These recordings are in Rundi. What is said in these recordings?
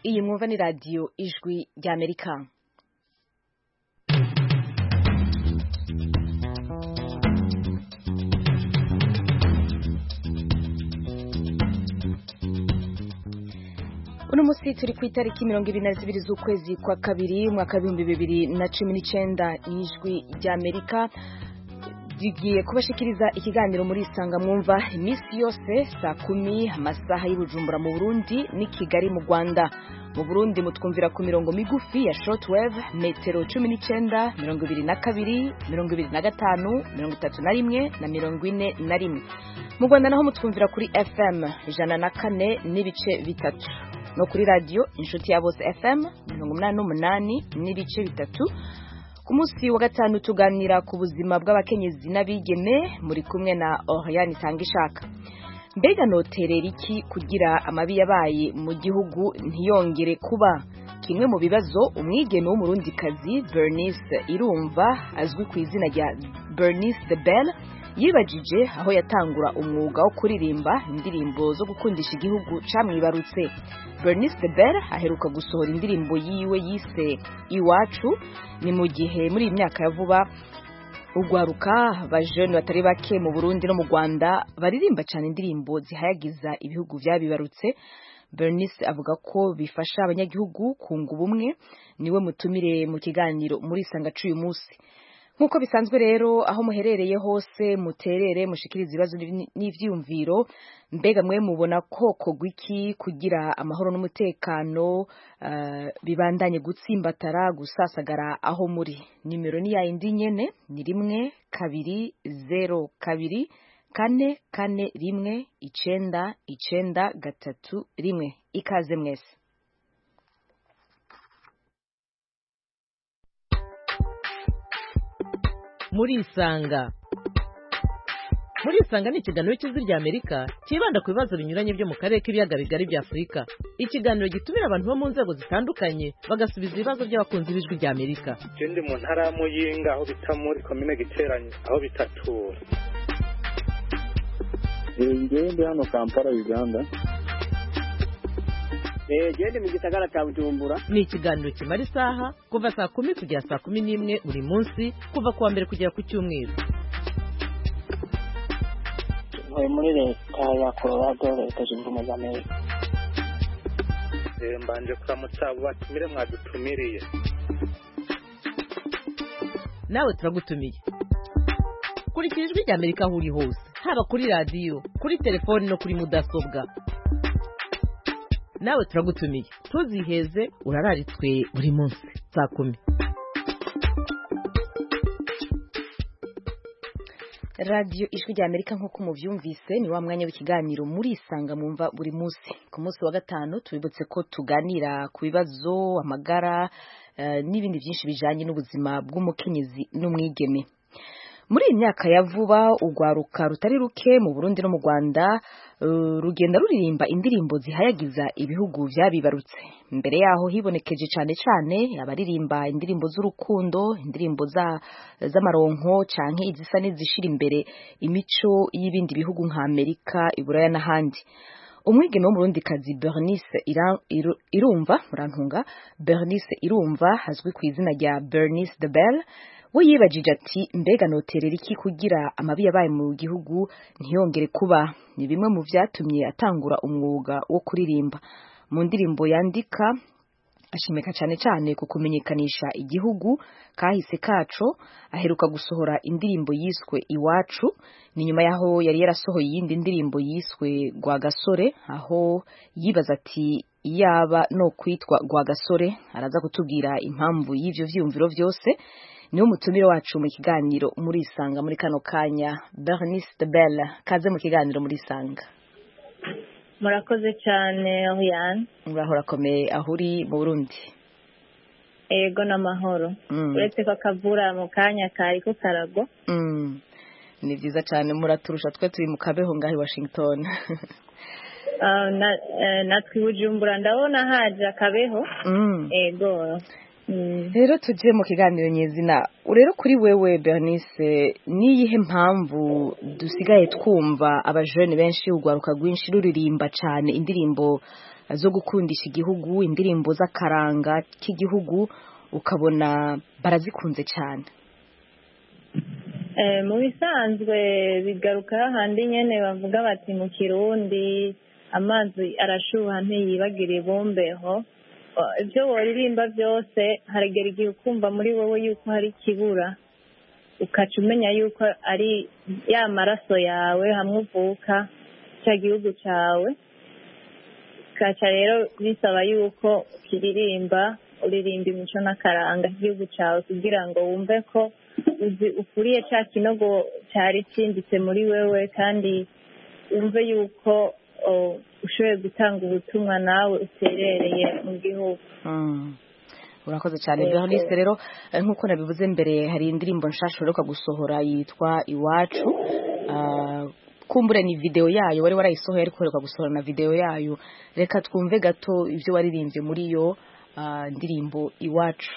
iyi mwumva ni radiyo ijwi ry'Amerika. Uno musi turi ku itariki 22 z'ukwezi kwa kabiri umwaka wa 2019 ijwi ry'Amerika rigiye kubashikiriza ikiganiro muri Isanga mwumva imisi yose saa 10 amasaha y'Ubujumbura mu Burundi ni Kigali mu Rwanda. Mu Burundi mutwumvira ku mirongo migufi ya shortwave metero 19, 22, 25, 31 na 41. Mu Rwanda naho mutwumvira kuri FM 104 n'ibice bitatu. No kuri radio inshuti ya bose FM 88 n'ibice bitatu. Ku munsi wa gatanu tuganira ku buzima bw'abakenyezi n'abigeme muri kumwe na Oriane Tangishaka. Mbega noterera iki kugira amabi yabaye mu gihugu ntiyongere kuba? Kimwe mu bibazo umwigeme w'umurundikazi Bernice Irumva azwi ku izina rya Bernice the Belle yibajije aho yatangura umwuga wo kuririmba indirimbo zo gukundisha igihugu camwibarutse. Bernice the Belle aheruka gusohora indirimbo yiwe yise Iwacu, ni mu gihe muri imyaka ya vuba ugwaruka bajene batari bake mu Burundi no mu Rwanda baririmba cyane indirimbo zihayagiza ibihugu vyabibarutse. Bernice avuga ko bifasha abanyagihugu kunga ubumwe. Niwe mutumire mu kiganiro muri Isanga c'uyu munsi. Nkuko bisanzwe rero aho muherereye hose muterere mushikiriza ibibazo n'ivyumviro. Mbega mwe mubona koko gwiki kugira amahoro n'umutekano bibandanye gutsimbatara gusasagara aho muri? Nimero ni ya indi nyene ni 1-2-0-2 4-4-1-9-9-3. Ikaze mwese. Muri Isanga ni ikiganiro cy'ijwi ry'Amerika kibanda ku bibazo binyuranye byo mu karere k'ibiyaga bigari bya Afurika. Ikiganiro gitumira abantu bo mu nzego zitandukanye bagasubiza ibibazo by'abakunzi b'ijwi ry'Amerika. Ndi mu ntara ya Muyinga aho bita muri komine Giteranyi aho bitatura. Ndi hano Kampala Uganda. Ndi mu gisagara cya Bujumbura. Ni ikiganiro kimara isaha kuva saa 10 kugera saa 11 buri munsi kuva kuwa mbere kugera ku cyumweru. Muri leta ya Colorado leta zunze ubumwe za Amerika. Mbanje kuramutsa abo batumire mwadutumiriye. Nawe turagutumiye. Kurikira ijwi ry'Amerika aho uri hose, haba kuri radio, kuri telefone no kuri mudasobwa. Nawe turagutumiye. Tuziheze urararitswe buri munsi saa 10. Radio ijwi ry'Amerika nkuko muvyumvise ni wa mwanya w'ikiganiro muri Isanga mwumva buri munsi. Ku munsi wa gatanu tubibutse ko tuganira ku bibazo amagara n'ibindi byinshi bijanye n'ubuzima bw'umukenyezi n'umwigeme. Muri iyi myaka ya vuba ugwaruka rutari ruke mu Burundi no mu Rwanda rugenda ruririmba indirimbo zihayagiza ibihugu vyabibarutse. Mbere yaho hibonekeje cyane abaririmba indirimbo z'urukundo, indirimbo z'amaronko canke izisa n'izishira imbere imico y'ibindi bihugu nka Amerika, Iburaya n'ahandi. Umwigeme w'umurundikazi Bernice Irumva azwi ku izina rya Bernice the Belle we yibajije ati mbega noterera iki kugira amabi yabaye mu gihugu ntiyongere kuba? Ni bimwe mu vyatumye atangura umwuga wo kuririmba. Mu ndirimbo yandika ashimeka cyane ku kumenyekanisha igihugu kahise kaco. Aheruka gusohora indirimbo yiswe Iwacu, ni nyuma yaho yari yarasohoye yindi ndirimbo yiswe Rwagasore, aho yibaza ati yaba no kwitwa Rwagasore. Araza kutubwira impamvu y'ivyo vyumviro vyose. Niwo mutumire wacu mu kiganiro muri Isanga muri kano kanya. Bernice the Belle, kaze mu kiganiro muri Isanga. Murakoze cyane Oriane. Urahora komeye aho uri mu Burundi? Ego n'amahoro. Uretse ko kavura mu kanya kari ko karagwa. Ni byiza cyane muraturusha twe turi mu kabeho ngahi Washington. Natwe Bujumbura ndabona haje akabeho. Ego. Rero tuje mu kiganiro nyezina. Rero kuri wewe Bernice, niyihe mpamvu dusigaye twumva abajene benshi ugwaruka gwinshi ruririmba cyane indirimbo zo gukundisha igihugu, indirimbo z'akaranga k'igihugu ukabona barazikunze cyane? Mu bisanzwe bigaruka hahandi nyene bavuga bati mu Kirundi amazi arashuha ntiyibagira ibumbeho. Ibyo waririmba byose haragera igihe ukumva muri wowe yuko hari ikibura, ukaca umenya yuko ari ya maraso yawe hamwe uvuka cya gihugu cyawe, ukaca rero bisaba yuko ukiririmba, uririmba imico n'akaranga k'igihugu cyawe kugira ngo wumve ko ukuriye cya kinogo cyari cyimbitse muri wewe, kandi wumve yuko ushoboye gutanga ubutumwa nawe uterereye mu gihugu. Urakoze cyane Bernice. Rero nk'uko nabivuze mbere, hari indirimbo nshasha uheruka gusohora yitwa Iwacu. Kumbure ni video yayo wari warayisohoye ariko uheruka gusohora na video yayo. Reka twumve gato ibyo waririmbye muri iyo ndirimbo Iwacu.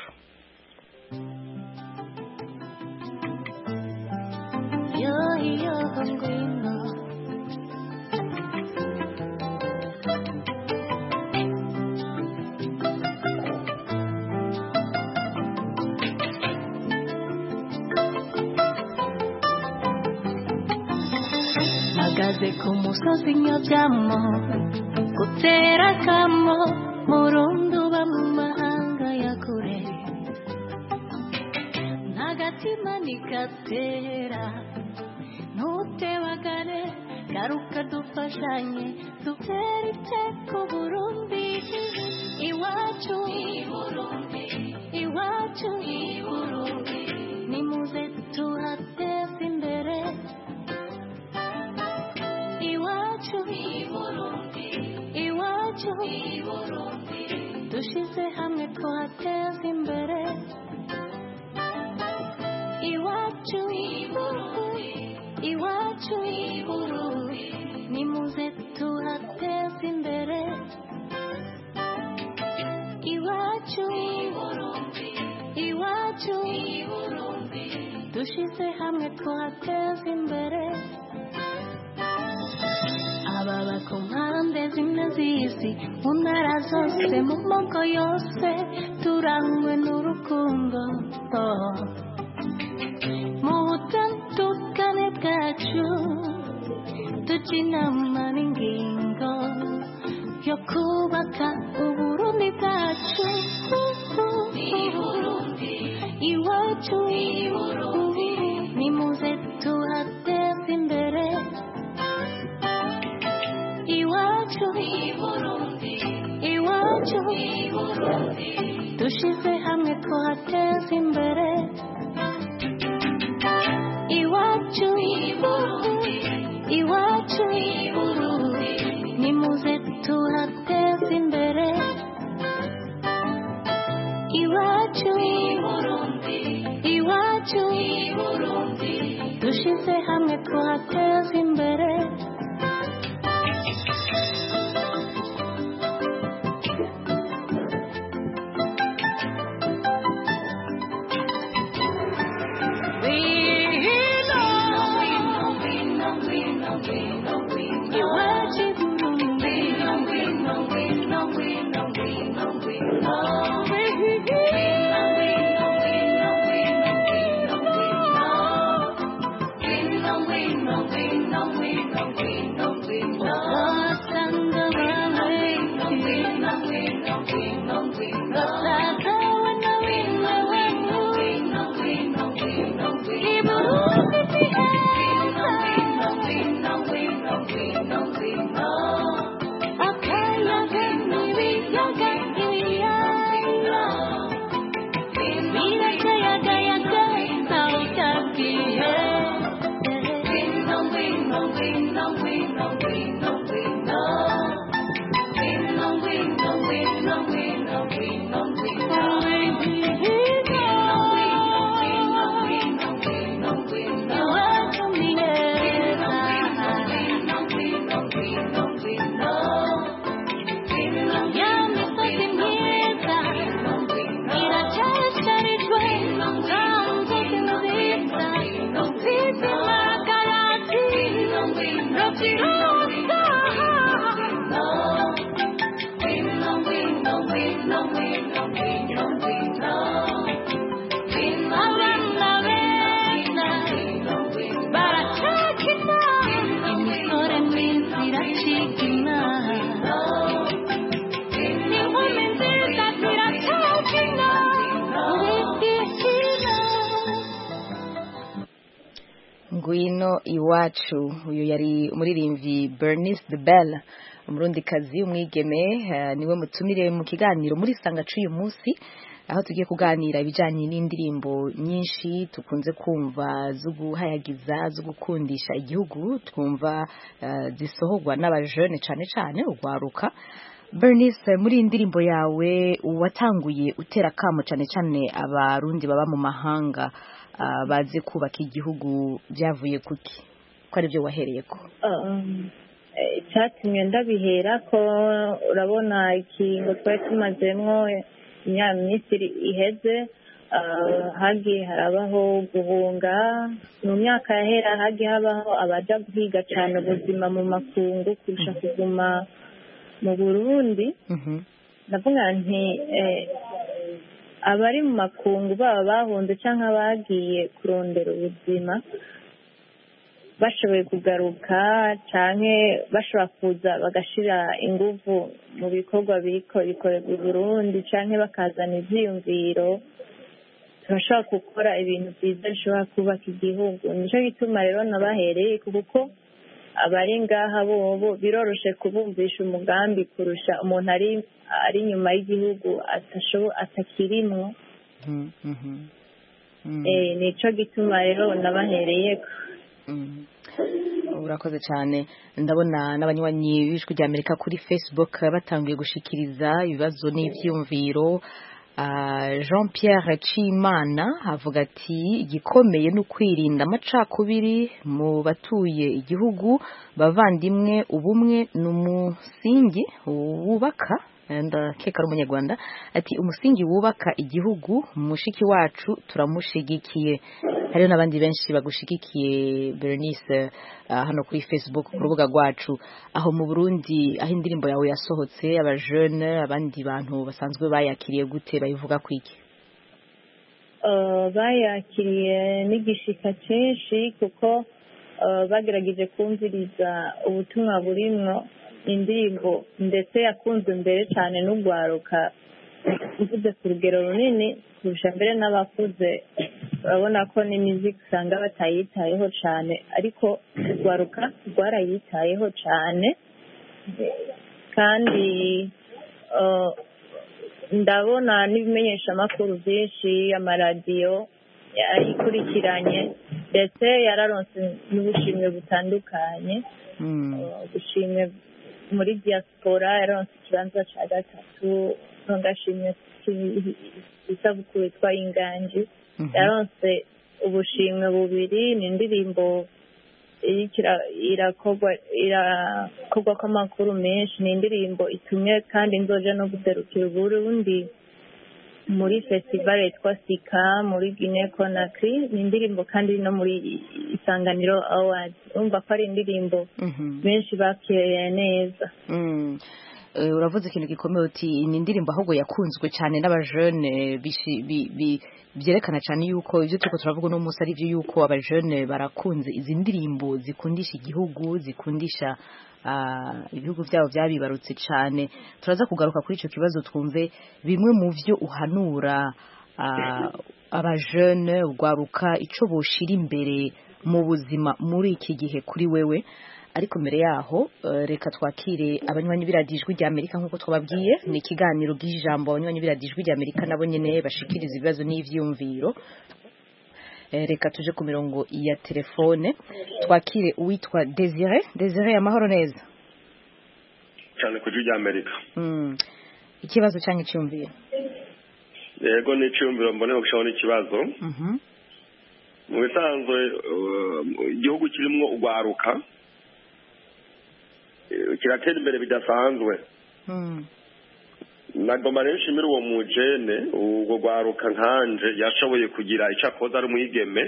Magaze ku musozi nyobyamo gutera akamo murundi uba mu mahanga ya kure, ntagatima nigatera ntutebagare, garuka dufashanye dutere iteko Burundi. Iwacu iwacu nimuze tuhateze imbere. Iwacu dushize hamwe tuhateze imbere. Iwacu iwacu nimuze tuhateze imbere. Iwacu iwacu dushize hamwe tuhateze imbere. Ababa ku mpande zimwe z'isi, mu ntara zose, mu moko yose, turangwe n'urukundo. Mu butandukane bwacu tujya inama n'ingingo yo kubaka Uburundi bwacu. Iwacu nimuze tuhateze imbere. Iwacu iwacu dushize hamwe tuhateze imbere. Iwacu iwacu nimuze tuhateze imbere. Iwacu iwacu dushize hamwe tuhateze imbere. iwacu. Uyu yari umuririmbyi Bernice de Belle, umurundikazi umwigeme, niwe mutumire mu kiganiro muri sanga cy'uyu munsi, aho tugiye kuganira ibijyanye n'indirimbo nyinshi tukunze kumva zo guhayagiza, zo gukundisha igihugu, twumva zisohorwa n'abajene cyane cyane urwaruka. Bernice, muri iyi ndirimbo yawe watanguye utera akamo cyane cyane abarundi baba mu mahanga baze kubaka igihugu, byavuye kuki ko ari byo wahereye ko? Icyatumye ndabihera ko urabona ikingo twari tumazemo iminsi iheze, hagiye harabaho guhunga mu myaka yahera, hagiye habaho abaja guhiga cyane ubuzima mu makungu kurusha kuguma mu Burundi. ndavuga nti abari mu makungu baba bahunze cyangwa bagiye kurondera ubuzima bashoboye kugaruka cyane bashobora kuza bagashira ingufu mu bikorwa bikorerwa i Burundi cyangwa bakazana ibyiyumviro, turashobora gukora ibintu byiza bishobora kubaka igihugu. Nicyo gituma rero nabahereye, kuko abari ngaha bobo biroroshe kubumvisha umugambi kurusha umuntu ari inyuma y'igihugu atakirimo. Nicyo gituma rero nabahereye. Urakoze cyane. Ndabona n'abanywanyi b'Ijwi ry'Amerika kuri Facebook batangiye gushikiriza ibibazo n'ivyumviro. Jean Pierre Cimana avuga ati igikomeye no kwirinda amacakubiri mu batuye igihugu, bavandimwe, ubumwe n'umusingi wubaka, ndakeka ari umunyarwanda, ati umusingi wubaka igihugu, mushiki wacu turamushigikiye. Hariho n'abandi benshi bagushigikiye Bernice hano kuri Facebook ku rubuga rwacu. Aho mu Burundi, aho indirimbo yawe yasohotse, abajene, abandi bantu basanzwe bayakiriye gute, bayivuga kwiki? Bayakiriye n'igishika cyinshi, kuko bagerageje kumviriza ubutumwa burimwo indirimbo, ndetse yakunzwe mbere cyane n'ugwaruka, uvuze ku rugero runini kurusha mbere n'abakuze. Urabona ko n'imiziki usanga batayitayeho cyane, ariko urwaruka rwarayitayeho cyane. Kandi ndabona n'ibimenyeshamakuru byinshi, amaradiyo yayikurikiranye, ndetse yararonse n'ubushimwe butandukanye. Ubushimwe muri diaspora yararonse ikibanza cya 3, ntugashimwe isabukuru yitwa Inganji yaronse ubushimwe 2. ni indirimbo irakorwa ko amakuru menshi, ni indirimbo itumye kandi nzoja no guserukira Burundi muri festival yitwa Sika muri Guinea Conakry. ni indirimbo kandi no muri Isanganiro Awards. urumva ko ari indirimbo benshi bakiriye neza. Uravuze ikintu gikomeye uti ni indirimbo ahubwo yakunzwe cyane n'abajene, byerekana cyane yuko ibyo turiko turavuga no munsi ari byo, yuko abajene barakunze izi ndirimbo zikundisha igihugu, zikundisha ibihugu byabo byabibarutse cyane. Turaza kugaruka kuri icyo kibazo, twumve bimwe mu byo uhanura abajene, urwaruka, icyo boshira imbere mu buzima muri iki gihe kuri wewe. Ariko mbere yaho reka twakire abanywanyi b'Iradiyo Ijwi ry'Amerika. nk'uko twababwiye ni ikiganiro bw'ijambo, abanywanyi b'Iradiyo Ijwi ry'Amerika nabo nyene bashikiriza ibibazo n'ivyumviro. Reka tuje ku mirongo ya telefone, twakire uwitwa Desire. Amahoro neza cyane ku Ijwi ry'Amerika. Ikibazo cyangwa icyumviro? Yego, ni icyumviro mbone gushobora n'ikibazo. Mu bisanzwe igihugu kirimo ugwaruka kiratera imbere bidasanzwe. Nagomba rero nshimira uwo mujene, ubwo gwaruka nkanje yashoboye kugira icyo akoza ari umwigeme,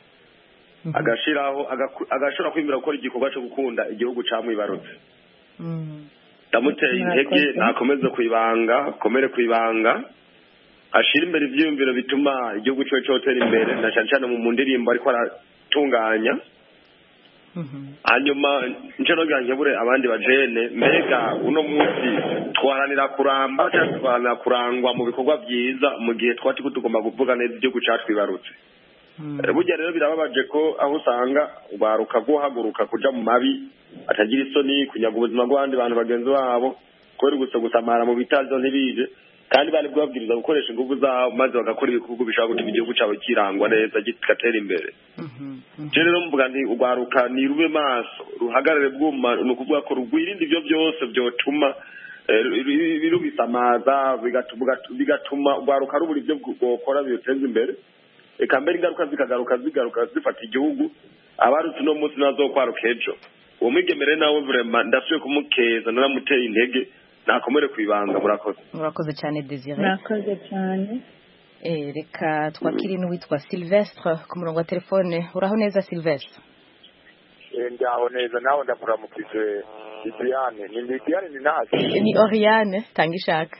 agashobora kwimira gukora igikorwa cyo gukunda igihugu camwibarutse. Ndamuteye intege, nakomeze kwibanga, komere kwibanga, ashira imbere ivyiyumviro bituma igihugu cyo cyotera imbere, na cyane cyane mu ndirimbo ariko aratunganya. Hanyuma nje no ganyebure abandi bajene, mbega uno munsi twaranira kuramba cyangwa twaranira kurangwa mu bikorwa byiza mu gihe twati tugomba kuvuga neza igihugu cyatwibarutse. burya rero birababaje ko aho usanga ubaruka guhaguruka kuja mu mabi atagira isoni kunyaga ubuzima bw'abandi bantu bagenzi babo kubera gusamara mu bitazo ntibije kandi bari bwabwiriza gukoresha ingufu zabo maze bagakora ibikorwa bishobora gutuma igihugu cyabo kirangwa neza kigatera imbere rero mvuga nti ubaruka ni rube maso ruhagarare bwuma ni ukuvuga ko rugwirinde ibyo byose byotuma birubisamaza bigatuma ubaruka rubura ibyo bwokora biyoteza imbere eka mbere ingaruka zikagaruka zifata igihugu abarutse uno munsi nazokwaruka ejo uwo mwigemere nawe vraiment ndasubiye kumukeza naramuteye intege nakomere kwibanga murakoze cyane Desire murakoze cyane reka twakiri n'uwitwa Sylvestre ku murongo wa telefone uraho neza Sylvestre ndaho neza nawe ndakuramukije Diane ni nazi ni Oriane tanga ishaka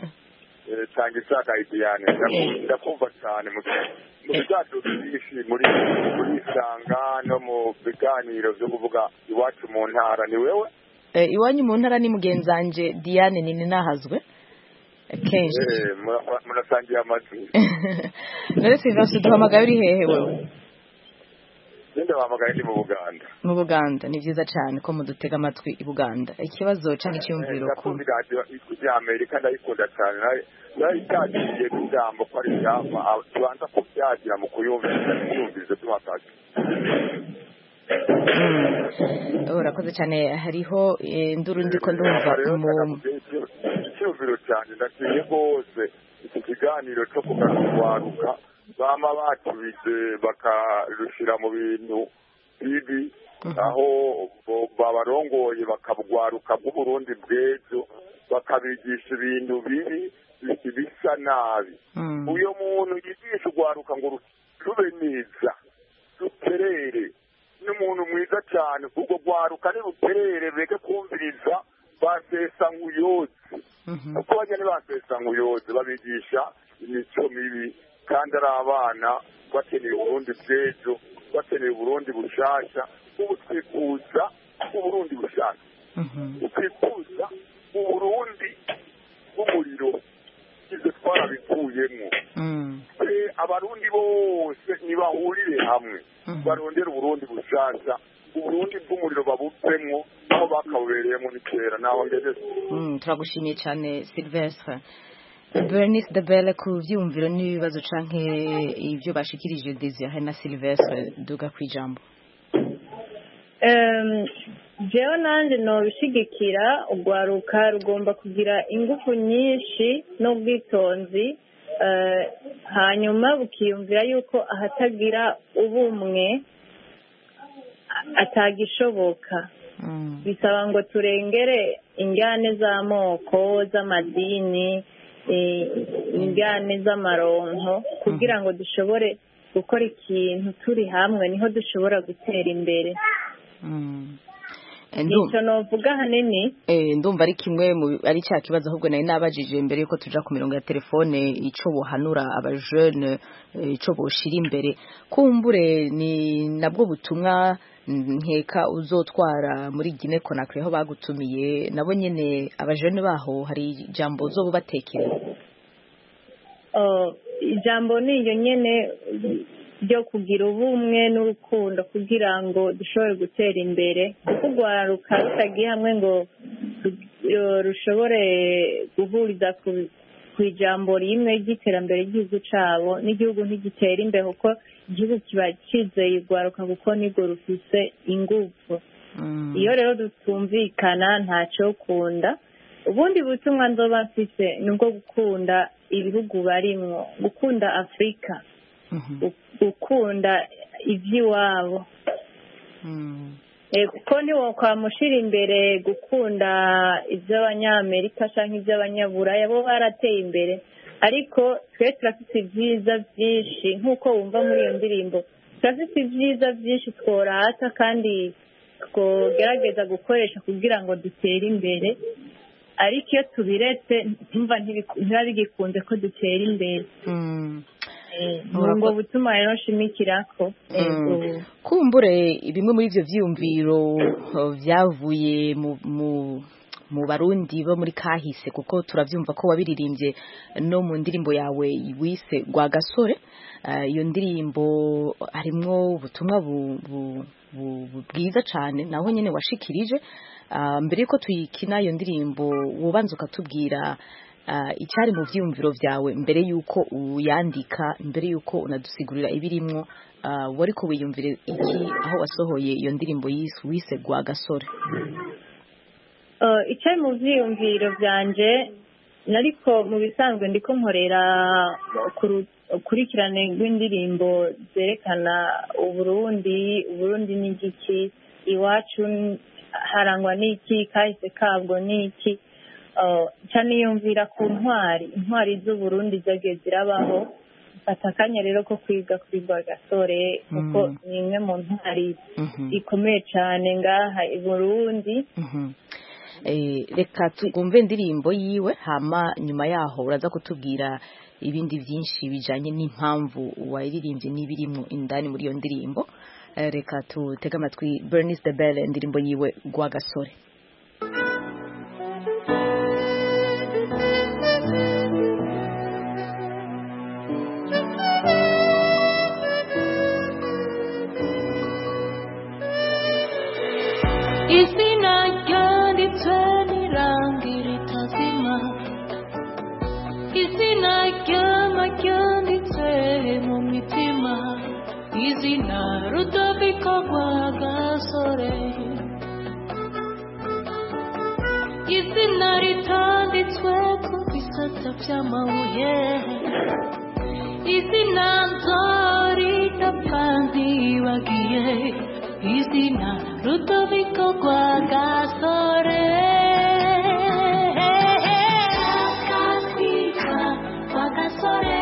Diane ndakumva cyane mu biganiro byinshi muri isanga no mu biganiro byo kuvuga iwacu mu ntara ni wewe iwanyu mu ntara ni mugenzanje Diane nini nahazwe kenshi murasangiye amatwi none Sylvestre duhamagaye uri hehe wewe Ninde bahamagaye ndi mu Buganda ni byiza cyane ko mudutega amatwi i Buganda ikibazo cyane cyumviro ko ya Amerika ndayikunda cyane nayo itagiye n'ijambo ko ari ijambo tubanza kubyagira mu kuyumviriza tuhatashye urakoze cyane hariho induru ndiko ndumva icyumviro cyane ndakiye rwose iki kiganiro cyo kugaruka bama batubize bakarushira mu bintu bibi aho babarongoye bakabwaruka bw'Uburundi bw'ejo bakabigisha ibintu bibi bisa nabi uyo muntu yigisha ugwaruka ngo rube neza ruterere n'umuntu mwiza cyane ubwo gwaruka ni ruterere reke kumviriza basesa nguyoze kuko bajya basesa nguyoze babigisha imico mibi kandi ari abana bakeneye Uburundi bw'ejo bakeneye Uburundi bushasha ubu twifuza Uburundi bushasha twifuza Uburundi bw'umuriro ibyo twarabikuyemo abarundi bose ntibahurire hamwe barondera Uburundi bushasha Uburundi bw'umuriro babupfemwo aho bakabubereyemo ni kera naho ngeze turagushimiye cyane Sylvestre Bernice de Belle ku byumviro n'ibibazo canke ibyo bashikirije Desire na Sylvestre duga kwijambo jewe nanje no bishigikira ugwaruka rugomba kugira ingufu nyinshi n'ubwitonzi hanyuma bukiyumvira yuko ahatagira ubumwe atagishoboka bisaba ngo turengere injyane z'amoko z'amadini injyane z'amaronko kugira ngo dushobore gukora ikintu turi hamwe niho dushobora gutera imbere nicyo novuga hanini ndumva ari kimwe ari cya kibazo ahubwo nari nabajije mbere yuko tuja ku mirongo ya telefone ico bohanura abajene ico boshira imbere kumbure ni nabwo butumwa nkeka uzotwara muri Guinea Conakry aho bagutumiye nabo nyene abajene baho hari ijambo uzobo batekera ijambo niyo nyene ryo kugira ubumwe n'urukundo kugira ngo dushobore gutera imbere kuko ugwaruka rutagiye hamwe ngo rushobore guhuriza ku ijambo rimwe ry'iterambere ry'igihugu cyabo n'igihugu ntigitera imbere kuko igihugu kiba cyizeye ugwaruka kuko nibwo rufise ingufu iyo rero dutumvikana ntacyo kunda ubundi butumwa nzoba mfise ni ubwo gukunda ibihugu barimwo gukunda Afurika gukunda iby'iwabo kuko ntiwakwamushira imbere gukunda iby'abanyamerika cyangwa iby'abanyaburaya bo barateye imbere ariko twe turafite ibyiza byinshi nk'uko wumva muri iyo ndirimbo turafite ibyiza byinshi tworata kandi twogerageza gukoresha kugira ngo dutere imbere ariko iyo tubiretse ntibiba bigikunze ko dutera imbere ngo butuma rero nshimikirako kumbure bimwe muri ivyo vyiyumviro vyavuye mu barundi bo muri kahise kuko turavyumva ko wabiririmbye no mu ndirimbo yawe wise Rwagasore. Iyo ndirimbo harimwo ubutumwa bwiza cyane naho nyene washikirije. Mbere yuko tuyikina iyo ndirimbo wobanza ukatubwira icyari mu vyiyumviro vyawe mbere yuko uyandika, mbere yuko unadusigurira ibirimwo, wariko wiyumvire iki aho wasohoye iyo ndirimbo wise Rwagasore? Icyari mu vyiyumviro vyanje nariko mu bisanzwe ndiko nkorera ukurikirane rw'indirimbo zerekana Uburundi n'igiki, iwacu harangwa n'iki, kahise kabwo n'iki. Niyumvira ku intwari z'Uburundi zagiye zirabaho, mfata akanya rero ko kwiga kuri Rwagasore kuko ni imwe mu ntwari ikomeye cyane ngaha i Burundi. Reka twumve indirimbo yiwe, hama nyuma yaho uraza kutubwira ibindi byinshi bijanye n'impamvu wayiririmbye n'ibirimwo indani muri iyo ndirimbo. Reka tutege amatwi Bernice de Belle, indirimbo yiwe Rwagasore. Izina ryanditswe n'irangi ritazima, izina ryanditswe mu mitima, izina Rudoviko Rwagasore, izina ritanditswe ku bisata by'amabuye, izina nzoridapfa ntibagiye, izina Rudoviko Rwagasore. Chakakwitwa Rwagasore,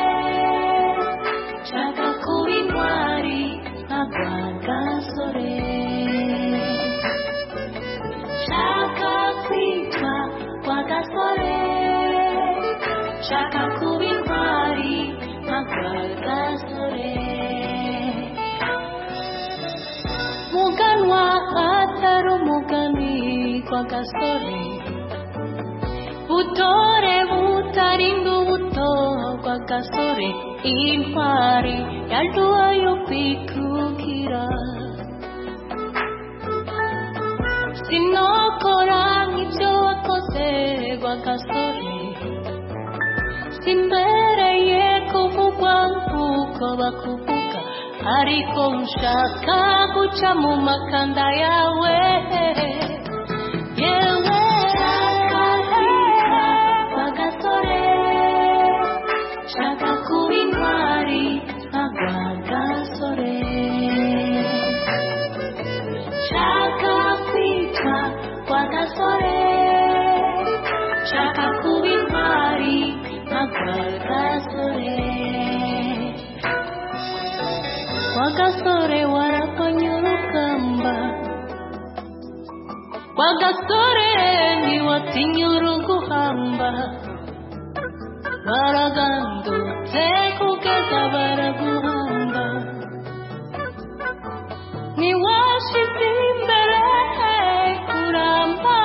chaka kuba intwari nka Rwagasore, chakakwitwa Rwagasore, chaka kuba intwari nka Rwagasore. Muganwa atari umugani Rwagasore, butore butarinda ubuto Rwagasore, intwari yaduha yo kwikukira. Sinokora nk'ibyo wakoze Rwagasore, simbereye kuvugwa nk'uko bakuvuga, ariko nshaka guca mu makanda yawe. Yewe Rwagasore, nshaka kuba intwari nka Rwagasore, nshaka kwitwa Rwagasore, nshaka kuba intwari nka Rwagasore. Rwagasore warapanye urugamba, Rwagasore ntiwatinya uruguhamba, baragandutse kugeza baraguhamba, ntiwashize imbere kuramba,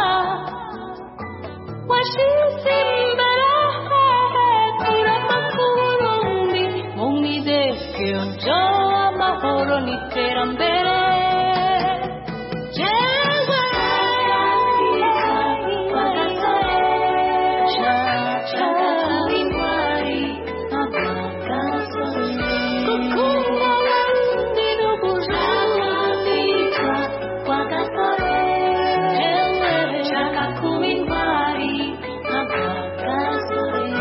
washize imbere kuramba k'Uburundi, mu mwidekero njo amahoro n'iterambere. Jewe Rwagasore, nshaka kuba intwari nka Rwagasore, gukunda abandi no gushaka Rwagasore, jewe nshaka kuba intwari nka Rwagasore.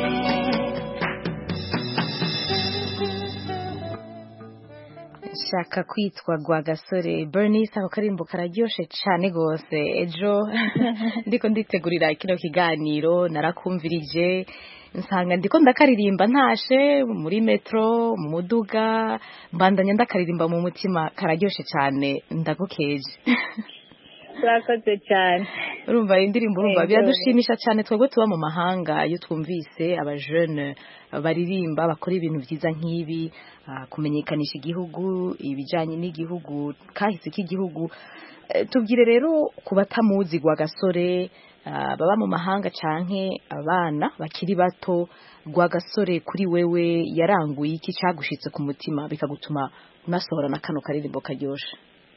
Shaka kwitwa Rwagasore. Bernice, ako karimbo kararyoshe cyane gose. Ejo ndiko nditegurira kino kiganiro narakumvirije, nsanga ndiko ndakaririmba ntashe muri metro, mu muduga, mbandanya ndakaririmba mu mutima. Kararyoshe cyane, ndagukeje. Urakoze cyane. Urumva indirimbo, urumva biradushimisha cyane twebwe tuba mu mahanga iyo twumvise abajeune baririmba bakora ibintu byiza nk'ibi, kumenyekanisha igihugu, ibijanye n'igihugu, kahise k'igihugu. Tubwire rero ku batamuzi Rwagasore, baba mu mahanga canke abana bakiri bato, Rwagasore kuri wewe yaranguye iki cagushitse ku mutima bikagutuma unasohora na kano karirimbo karyoshe?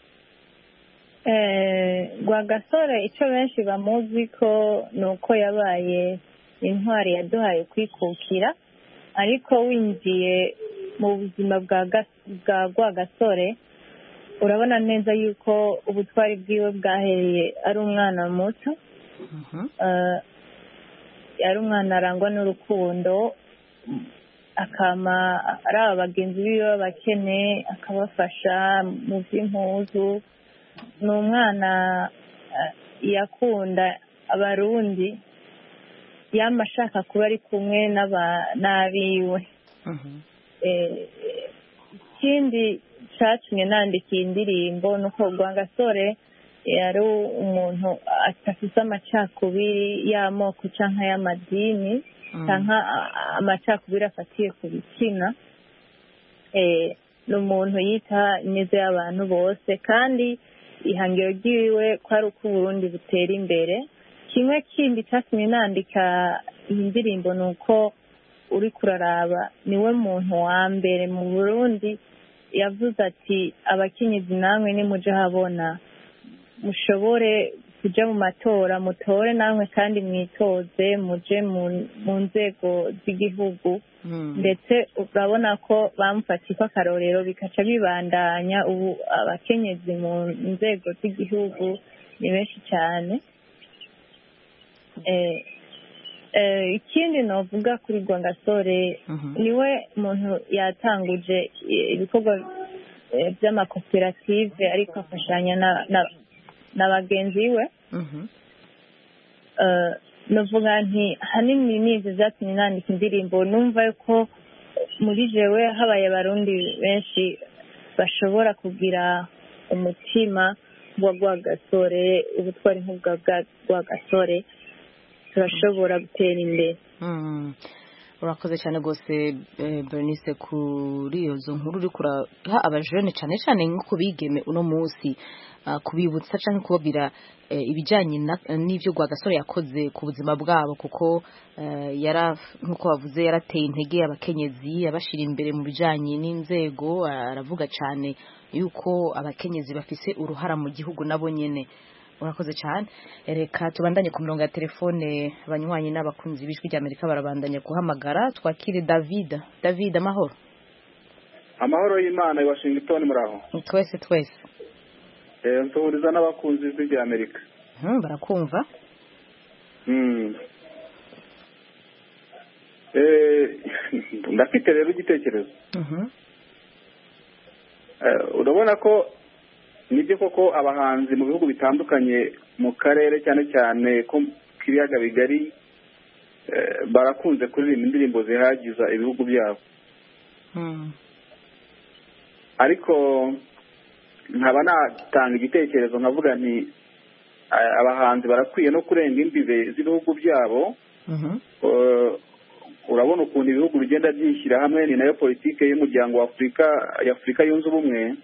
Rwagasore icyo benshi bamuzi ko ni uko yabaye intwari yaduhaye kwikukira, ariko winjiye mu buzima bwa Rwagasore urabona neza yuko ubutwari bwiwe bwahereye ari umwana muto. Yari umwana arangwa n'urukundo, akama ari aba bagenzi biwe b'abakene akabafasha mu by'impuzu. Ni umwana yakunda abarundi, yama ashaka kuba ari kumwe n'abiwe. Ikindi cyatumye nandika iyi ndirimbo ni uko Rwagasore yari umuntu atafite amacakubiri y'amoko cyangwa y'amadini cyangwa amacakubiri afatiye ku bitsina. Ni umuntu yita neza y'abantu bose, kandi ihangiro ryiwe ko ari uko Uburundi butera imbere. Kimwe kindi cyatumye nandika iyi ndirimbo ni uko uri kuraraba niwe muntu wa mbere mu Burundi yavuze ati abakenyezi namwe nimuje habona mushobore kuja mu matora, mutore namwe kandi mwitoze muje mu nzego z'igihugu. Ndetse urabona ko bamufatiye ko akarorero bikaca bibandanya, ubu abakenyezi mu nzego z'igihugu ni benshi cyane. Ikindi novuga kuri Rwagasore, niwe muntu yatanguje ibikorwa by'amakoperative ariko afashanya na bagenzi we. Novuga nti hanini nizi zatumye nandika indirimbo, numva ko muri jewe habaye abarundi benshi bashobora kugira umutima wa Rwagasore, ubutwari nk'ubwa Rwagasore, turashobora gutera imbere. Urakoze cyane rwose Bernice kuri iyo nkuru uri kuraha abajene cyane cyane nk'uko bigeme uno munsi, kubibutsa cyangwa kubabwira ibijyanye n'ibyo Rwagasore yakoze ku buzima bwabo, kuko nk'uko bavuze yarateye intege abakenyezi, abashira imbere mu bijyanye n'inzego. Aravuga cyane yuko abakenyezi bafise uruhara mu gihugu nabo nyene. Urakoze cyane. Reka tubandanye ku mirongo ya telefone, abanywanyi n'abakunzi b'ijwi ry'Amerika barabandanya guhamagara. Twakire David. David, amahoro. Amahoro y'Imana i Washington, muraho? Twese. Nsuhuriza n'abakunzi b'ijwi ry'Amerika. Barakumva. Ndafite rero igitekerezo. Urabona ko nibyo koko abahanzi mu bihugu bitandukanye mu karere cyane cyane ko k'ibiyaga bigari barakunze kuririmba indirimbo zihagiza ibihugu byabo. Ariko nkaba natanga igitekerezo nkavuga nti abahanzi barakwiye no kurenga imbibe z'ibihugu byabo. Urabona ukuntu ibihugu bigenda byishyira hamwe, ni nayo politike y'umuryango wa Afurika yunze ubumwe.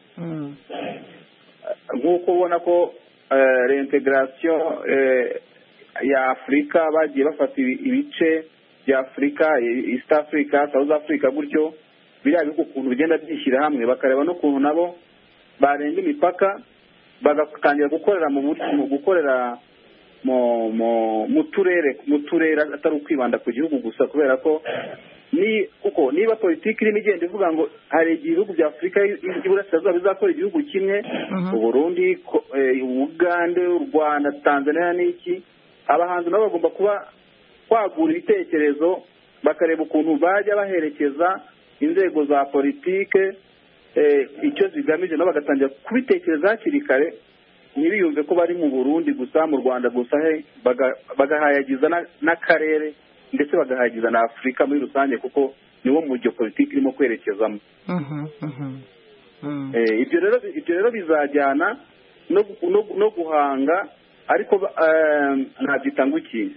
Nk'uko ubona ko reintegration ya Afurika bagiye bafata ibice bya Afurika, East Africa, South Africa, gutyo biriya bihugu ukuntu bigenda byishyira hamwe bakareba n'ukuntu nabo barenga imipaka bagatangira gukorera mu turere atari ukwibanda ku gihugu gusa, kubera ko kuko niba politiki irimo igenda ivuga ngo hari ibihugu bya Afurika y'Iburasirazuba bizakora igihugu kimwe, Uburundi, Uganda, u Rwanda, Tanzania n'iki, abahanzi nabo bagomba kuba kwagura ibitekerezo bakareba ukuntu bajya baherekeza inzego za politike icyo zigamije, nabo bagatangira kubitekereza hakiri kare, ntibiyumve ko bari mu Burundi gusa, mu Rwanda gusa, bagahayagiza n'akarere ndetse bagahagiza na Afurika muri rusange, kuko niwo mujyo politiki irimo kwerekezamo. Ibyo rero bizajyana no guhanga, ariko ntabyita ngo iki,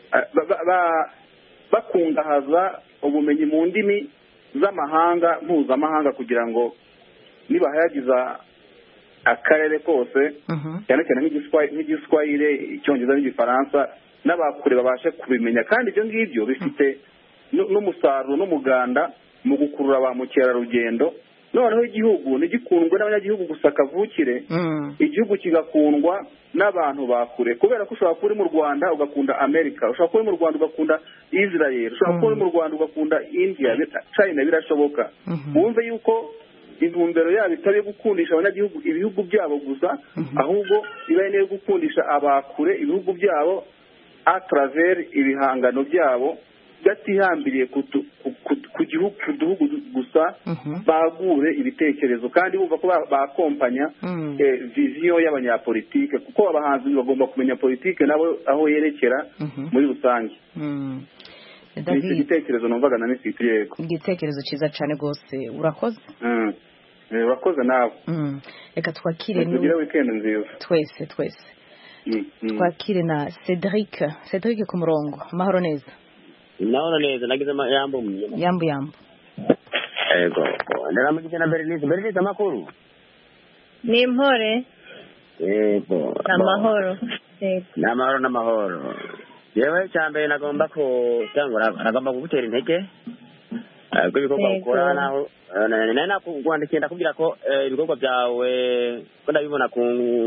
bakungahaza ubumenyi mu ndimi z'amahanga mpuzamahanga, kugira ngo nibahayagiza akarere kose cyane cyane nk'igiswahili, icyongereza n'igifaransa, n'abakure babashe kubimenya, kandi ibyo ngibyo bifite n'umusaruro n'umuganda mu gukurura ba mukerarugendo. Noneho igihugu ntigikundwe n'abanyagihugu gusa kavukire, igihugu kigakundwa n'abantu bakure, kubera ko ushobora kuba uri mu Rwanda ugakunda Amerika, ushobora kuba uri mu Rwanda ugakunda Israel, ushobora kuba uri mu Rwanda ugakunda India, China, birashoboka. Wumve yuko intumbero yabo itari gukundisha abanyagihugu ibihugu byabo gusa, ahubwo iba yo gukundisha abakure ibihugu byabo a travers ibihangano byabo, batihambiriye ku gihugu gusa, bagure ibitekerezo kandi bumva ko bakompanya viziyo y'abanyapolitike, kuko abahanzi bagomba kumenya politike nabo aho yerekera muri rusange. Icyo gitekerezo numvaga na Misitiri. Yego, igitekerezo cyiza cyane rwose, urakoze. Urakoze nawe. Reka twakire tugire weekend nziza twese. Twakire na Cedric ku murongo. Amahoro neza. Naona neza nagize yambu ego ndaramugije na Bernice amakuru ni impore. Yego, amahoro. N'amahoro. Yewe cyambere nagomba ko cyangwa nagomba kugutera intege ko ibikorwa ukora naho nana kukwandikira kugira ko ibikorwa byawe ko ndabibona ku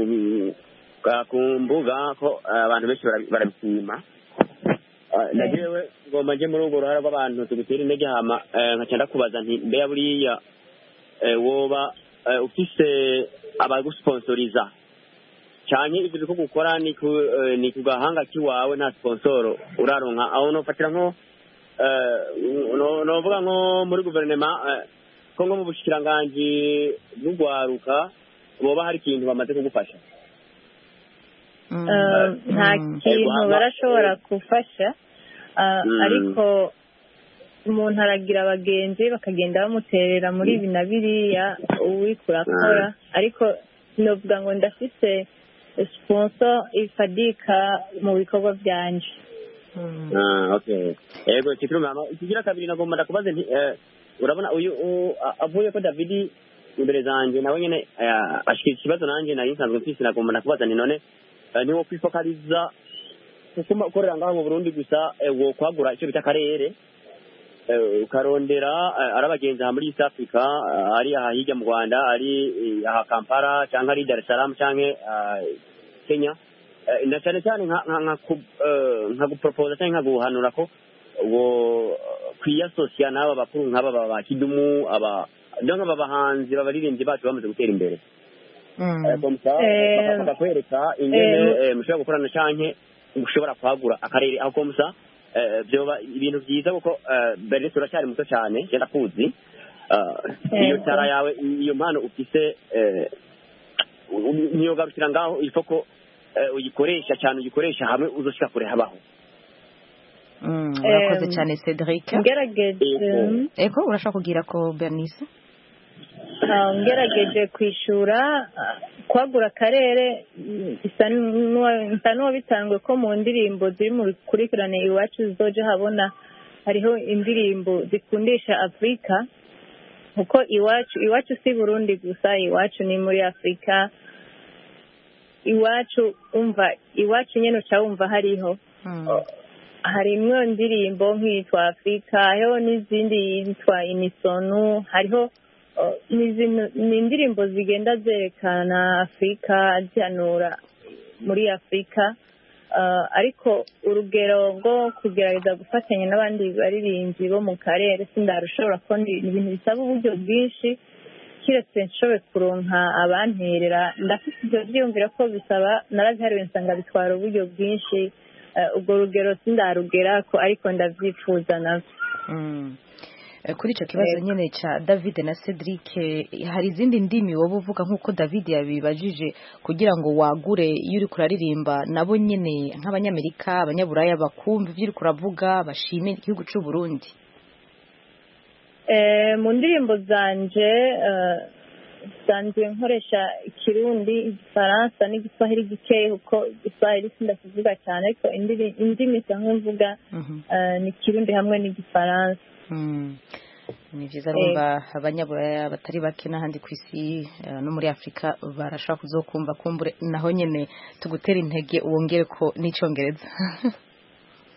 mbuga ko abantu benshi barabishima. Nagirewe ngomba nje muri urwo ruhara rw'abantu tugutera intege hama nkacenda kubaza nti mbeya buriya woba ufise abagusponsoriza cyane ibyo biko gukora ni ku gahanga kiwawe nta sponsoro uraronka aho nofatira nko novuga nko muri guverinoma ko nko mu bushikiranganji bw'ugwaruka boba hari ikintu bamaze kugufasha? Nta kintu barashobora gufasha, ariko umuntu aragira abagenzi bakagenda bamuterera muri ibi na biriya uwikura akora, ariko novuga ngo ndafise sponsor ifadika mu bikorwa byanje. Okay. Ego kikuru mama ikigira kabiri nagomba ndakubaze nti urabona uyu avuye ko David imbere zanje nawe nyene ashikira ikibazo nanje nari nsanzwe mfise, nagomba ndakubaza nti none niwo kwifokaliza ukuma ukorera ngaho mu Burundi gusa wo kwagura icyo bita karere ukarondera arabagenzi ha muri East Africa, ari aha hirya mu Rwanda, ari aha Kampala cyangwa ari Dar es Salaam cyangwa Kenya, na cyane cyane nka gupropose cyangwa guhanura ko wo kwiyasocia n'aba bakuru nk'aba ba Kidumu, aba ndonga babahanzi babaririmbyi bacu bamaze gutera imbere. Komsa kwereka ingene mushobora gukorana canke ushobora kwagura akarere aho komsa byoba ibintu byiza kuko Bernice uracyari muto cyane cyenda kuzi iyo tara yawe iyo mpano ufise niyo garukira ngaho ifoko uyikoresha cyane, uyikoresha hamwe uzoshika kure habaho. Urakoze cyane Cedric. Ngerageje eko urashaka kugira ko Bernice ngerageje kwishura kwagura akarere isa n'uwa bitangwe ko mu ndirimbo ziri mu bikurikirane iwacu zoje habona hariho indirimbo zikundisha Afrika, kuko iwacu si Burundi gusa, iwacu ni muri Afrika. Iwacu umva iwacu nyene ucawumva hariho harimwo indirimbo nk'itwa Afrika, hariho n'izindi yitwa Inisonu, hariho ni indirimbo zigenda zerekana Afrika, zihanura muri Afrika, ariko urugero rwo kugerageza gufatanya n'abandi baririmbyi bo mu karere sindarushobora, ko ni ibintu bisaba uburyo bwinshi, kiretse nshoboye kuronka abanterera ndafite ibyo byiyumvira ko bisaba, narazihariwe nsanga bitwara uburyo bwinshi, ubwo rugero sindarugera ko ariko ndavyifuza navyo. Kuri icyo kibazo nyine cya David na Cedric, hari izindi ndimi wowe uvuga nk'uko David yabibajije kugira ngo wagure iyo uri kuraririmba nabo nyine nk'abanyamerika, abanyaburaya bakumva ibyo uri kuravuga, bashime igihugu cy'u Burundi? Mu ndirimbo zanje nkoresha Ikirundi, Igifaransa n'igiswahili gikeya, kuko Igiswahili sindakivuga cyane, ariko indimi cyangwa mvuga ni Ikirundi hamwe n'Igifaransa. Ni byiza rumva abanyaburaya batari bake n'ahandi ku isi no muri Afrika barashaka kuzokumva kumbure naho nyene tugutera intege wongere ko n'icyongereza.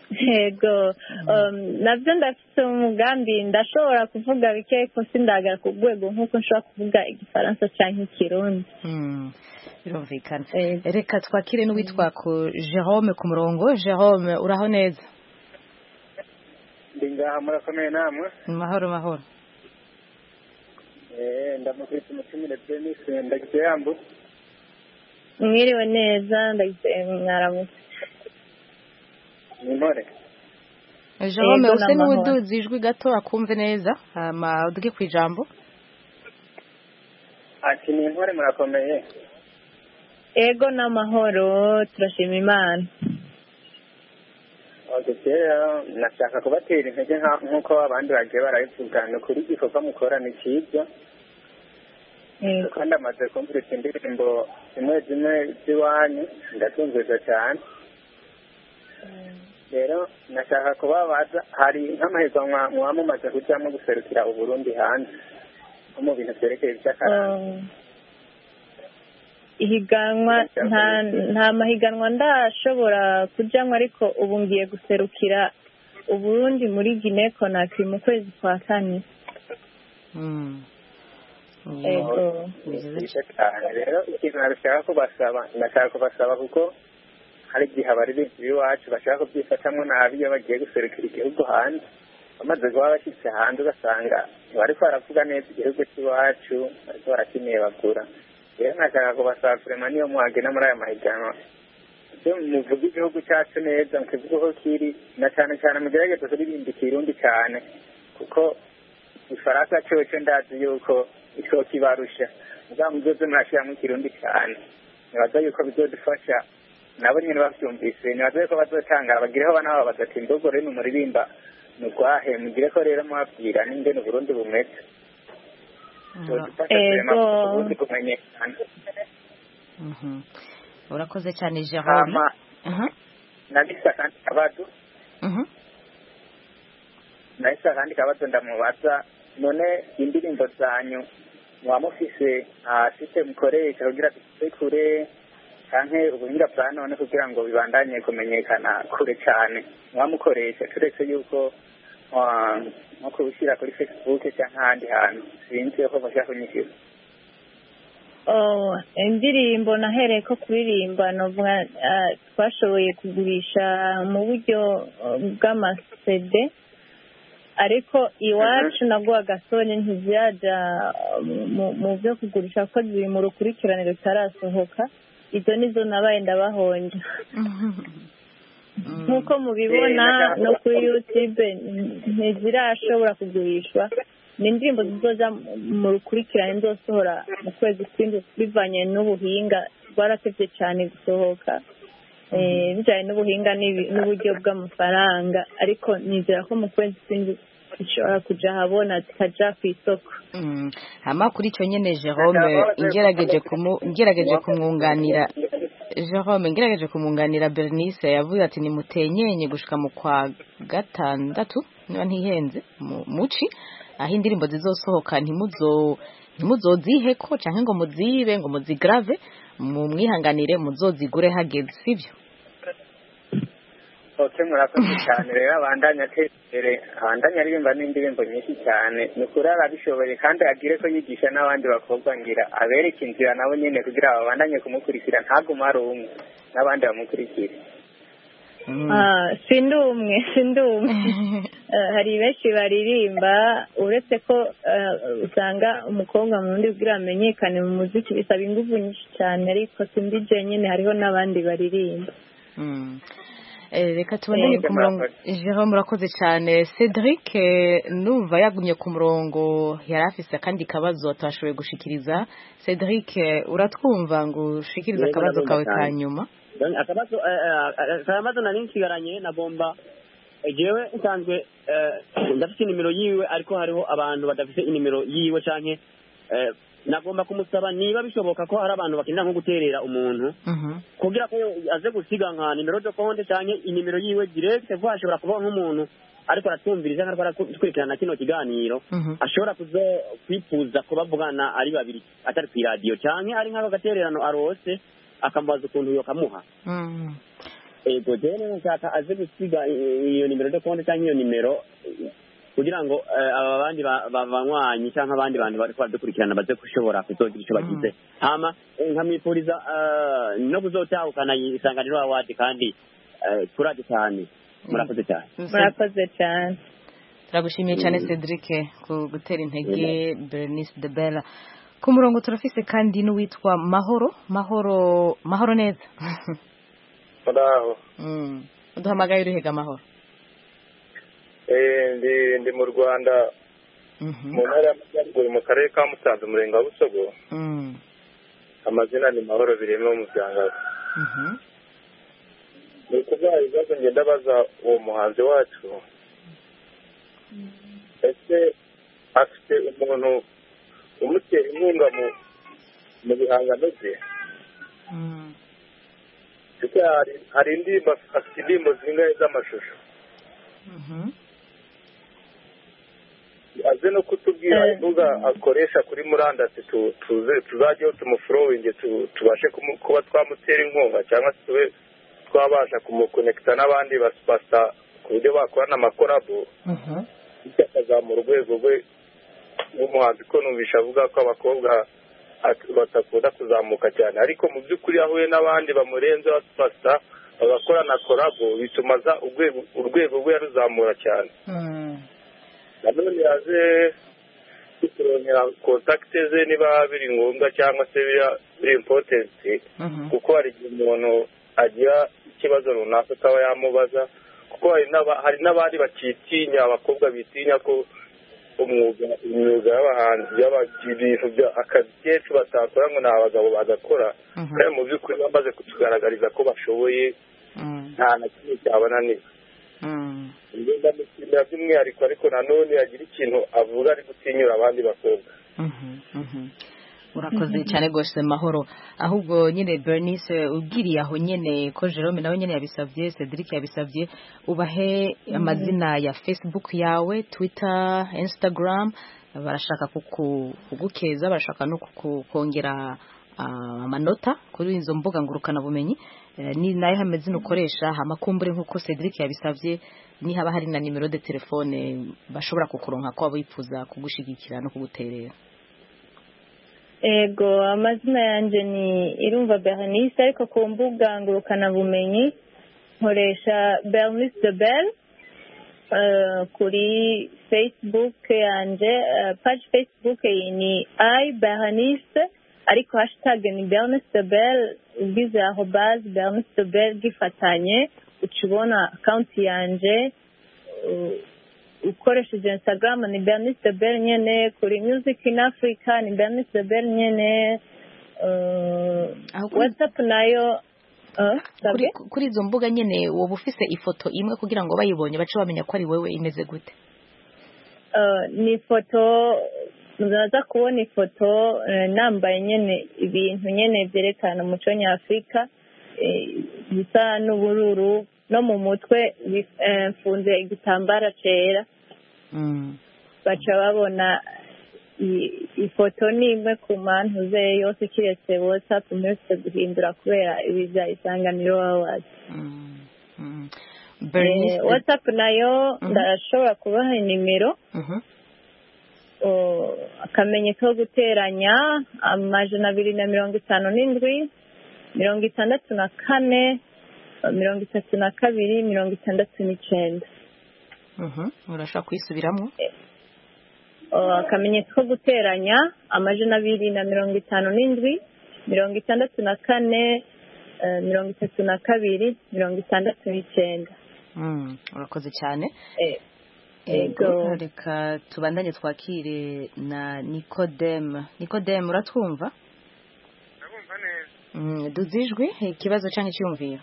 yego nabyo ndafite umugambi ndashobora kuvuga bike ariko sindagara ku rwego nk'uko nshobora kuvuga igifaransa cyangwa ikirundi birumvikana reka twakire n'uwitwa ku Jerome ku murongo. Jerome uraho neza? ndi ngaha murakomeye namwe? mahoro ndamukubita umutumire Denise ndagize yambu. mwiriwe neza ndagize mwaramutse. ni mpore Jerome use n'uduzi ijwi gato akumve neza uduge ku ijambo. ati ni mpore murakomeye? ego n'amahoro turashima Imana. rero nashaka kubatera intege nk'uko abandi bagiye barabivugana kuri igikorwa mukora ni cyiza kandi amaze kumviriza indirimbo zimwe z'iwanyu ndatunzeza cyane. rero nashaka kubabaza hari nk'amahiganwa muba mumaze kujyamo guserukira Uburundi hanze nko mu bintu byerekeye iby'akaranga? ihiganwa nta mahiganwa ndashobora kujyamo ariko ubu ngiye guserukira Uburundi muri Guinée Conakry mu kwezi kwa kane. rero ikintu nashaka kubasaba kuko hari igihe abaririmbyi b'iwacu bashaka kubyifatamo nabi iyo bagiye guserukira igihugu hanze bamaze kuba bashyitse hanze ugasanga ntibariko baravuga neza igihugu cy'iwacu bariko barakeneye bagura. rero nashaka kubasaba kurema niyo muhagena muri aya mahiganwa muvuga igihugu cyacu neza mukivuga ko kiri na cyane cyane mugerageze kuririmba ikirundi cyane kuko ifaransa cyoco ndazi yuko icyo kibarusha mugabo muzoze murashiramo ikirundi cyane nibaza yuko bizodufasha nabo nyine bavyumvise nibaza yuko bazotangara bagireho banabo bagati ndogo rero muririmba nugwahe mugire ko rero mwabwira n'ingene Uburundi bumeze urakoze cyane Jerome. nahise akandi kabazo ndamubaza none indirimbo zanyu muba mufise site mukoresha kugira zishike kure canke ubuhinga bwa none kugira ngo bibandanye kumenyekana kure cyane muba mukoresha turetse yuko nko kubishyira kuri Facebook cyangwa ahandi hantu sinzi ko bashaka kunyishyura? indirimbo nahereye ko kuririmba novuga twashoboye kugurisha mu buryo bw'amasede ariko iwacu nabwo agasoni ntiziraja mu byo kugurisha kuko ziri mu rukurikirane rutarasohoka. izo nizo nabaye ndabahonja nk'uko mubibona no kuri YouTube ntizirashobora kugurishwa. ni indirimbo zizoja mu rukurikirane nzosohora mu kwezi kw'indwi bivanye n'ubuhinga rwaratevye cyane gusohoka bijanye n'ubuhinga n'uburyo bw'amafaranga ariko nizera ko mu kwezi kw'indwi ishobora kuja habona zikaja ku isoko. hama kuri icyo nyene Jerome ngerageje kumwunganira Jerome ngerageje kumwunganira Bernice yavuze ati ni mutenyenye gushika mu kwa gatandatu niba ntihenze muci aho indirimbo zizosohoka ntimuzoziheko canke ngo muzibe ngo muzigrave mu mwihanganire muzozigure hageze sivyo? murakoze cyane rero abandanya atezere abandanya aririmba n'indirimbo nyinshi cyane ni ukuri arabishoboye kandi agire ko yigisha n'abandi bakobwa ngira abereke inzira nabo nyine kugira babandanye kumukurikira ntaguma ari umwe n'abandi bamukurikire. sindi umwe hari benshi baririmba uretse ko usanga umukobwa mu wundi kugira amenyekane mu muziki bisaba ingufu nyinshi cyane ariko sindi jenyine hariho n'abandi baririmba. reka tubandanye ku murongo. Jerome urakoze cyane. Cedric numva yagumye ku murongo yari afise akandi kabazo atashoboye gushikiriza. Cedric uratwumva ngo ushikirize akabazo kawe ka nyuma? akabazo nari nsigaranye nagomba jewe nsanzwe ndafite inimero yiwe ariko hariho abantu badafite inimero yiwe canke nagomba kumusaba niba bishoboka ko hari abantu bakenera nko guterera umuntu kugira ko aze gusiga nka nimero zo konte canke inimero yiwe direct vuba ashobora kuba nk'umuntu ariko aratumviriza ariko arakurikirana kino kiganiro ashobora kuzo kwifuza ko bavugana ari babiri atari ku radio canke ari nk'ako gatererano arose akamubaza ukuntu yo kamuha. ego rero nshaka aze gusiga iyo nimero de konti cyangwa iyo nimero kugira ngo aba bandi banywanyi cyangwa abandi bantu bari kwadukurikirana baze kushobora kuzogira icyo bagize hama nkamwifuriza no kuzotahukana isanganiro awadi kandi turaje cyane murakoze cyane turagushimiye cyane Cedric ku gutera intege Bernice de Bella. Ku murongo turafise kandi n'uwitwa Mahoro neza. Bravo. Uduhamagaye urihega Mahoro. Ndi mu Rwanda. Mu ntara y'Amajyaruguru mu karere ka Musanze umurenge wa Busogo. Amazina ni Mahoro Bireme mu Byangabo. Ni kuvuga ibibazo ngenda baza uwo muhanzi wacu. Ese afite umuntu umutera inkunga mu bihangano bye? Kuko hari indirimbo afite indirimbo zingahe z'amashusho. Aze no kutubwira imbuga akoresha kuri murandasi tuzajyeho tumufurowinge tubashe kuba twamutera inkunga cyangwa se tube twabasha kumukonekita n'abandi basipasa ku buryo bakorana amakorabo akazamura urwego rwe nk'umuhanzi ko numvisha avuga ko abakobwa batakunda kuzamuka cyane ariko mu by'ukuri ahuye n'abandi bamurenze basipasa bagakorana korabo bituma urwego rwe yaruzamura cyane. Nanone yaje kuturongera kontakite ze niba biri ngombwa cyangwa se biri impotensi kuko hari igihe umuntu agira ikibazo runaka akaba yamubaza kuko hari n'abandi bakitinya abakobwa bitinya ko imyuga y'abahanzi ibintu akazi kenshi batakora ngo ni abagabo bagakora kandi mu by'ukuri bamaze kutugaragariza ko bashoboye nta na kimwe cyabananira. Ndamushimira by'umwihariko ariko nanone yagira ikintu avuga ari gutinyura abandi bakobwa. Urakoze cyane rwose Mahoro. Ahubwo nyine Bernice ubwiriye aho nyine ko Jerome nawe nyine yabisabye, Cedric yabisabye, ubahe amazina ya Facebook yawe, Twitter, Instagram, barashaka kugukeza, barashaka no kukongera amanota kuri izo mbuga ngurukana bumenyi. Ni nayo amazina ukoresha hamakumbure nkuko Cedric yabisabye, ni haba hari na nimero de telefone bashobora kukuronka ko abifuza kugushigikira no kuguterera. Ego amazina yanje ni Irumva Bernice ariko ku mbuga ngurukana bumenyi nkoresha Bernice de Belle kuri Facebook yanje page Facebook ni @Bernice ariko hashtag ni Bernice de Belle ugize aho base Bernice de Belle gifatanye ukibona account yanje ukoresheje Instagram ni Bernice de Belle nyene kuri Music in Africa ni Bernice de Belle nyene WhatsApp nayo kuri izo mbuga nyene wowe ufise ifoto imwe kugira ngo bayibonye bace bamenya ko ari wewe imeze gute? Ni ifoto muzaza kubona ifoto nambaye nyene ibintu nyene byerekana umuco nyafrika bisa n'ubururu no mu mutwe mfunze igitambara cera baca babona ifoto nimwe ku mantu ze yose kiretse WhatsApp mwese guhindura kubera ibi bya isanganiro wawazi. WhatsApp nayo ndashobora kubaha nimero akamenyetso ko guteranya 257 64 32 69. Urashaka kwisubiramo? Akamenyetso ko guteranya 257 64 32 69. Urakoze cyane. Ego reka tubandanye twakire na Nicodeme. Nicodeme uratwumva? Ndabumva neza. Duzijwe ikibazo cyangwa cyumvira?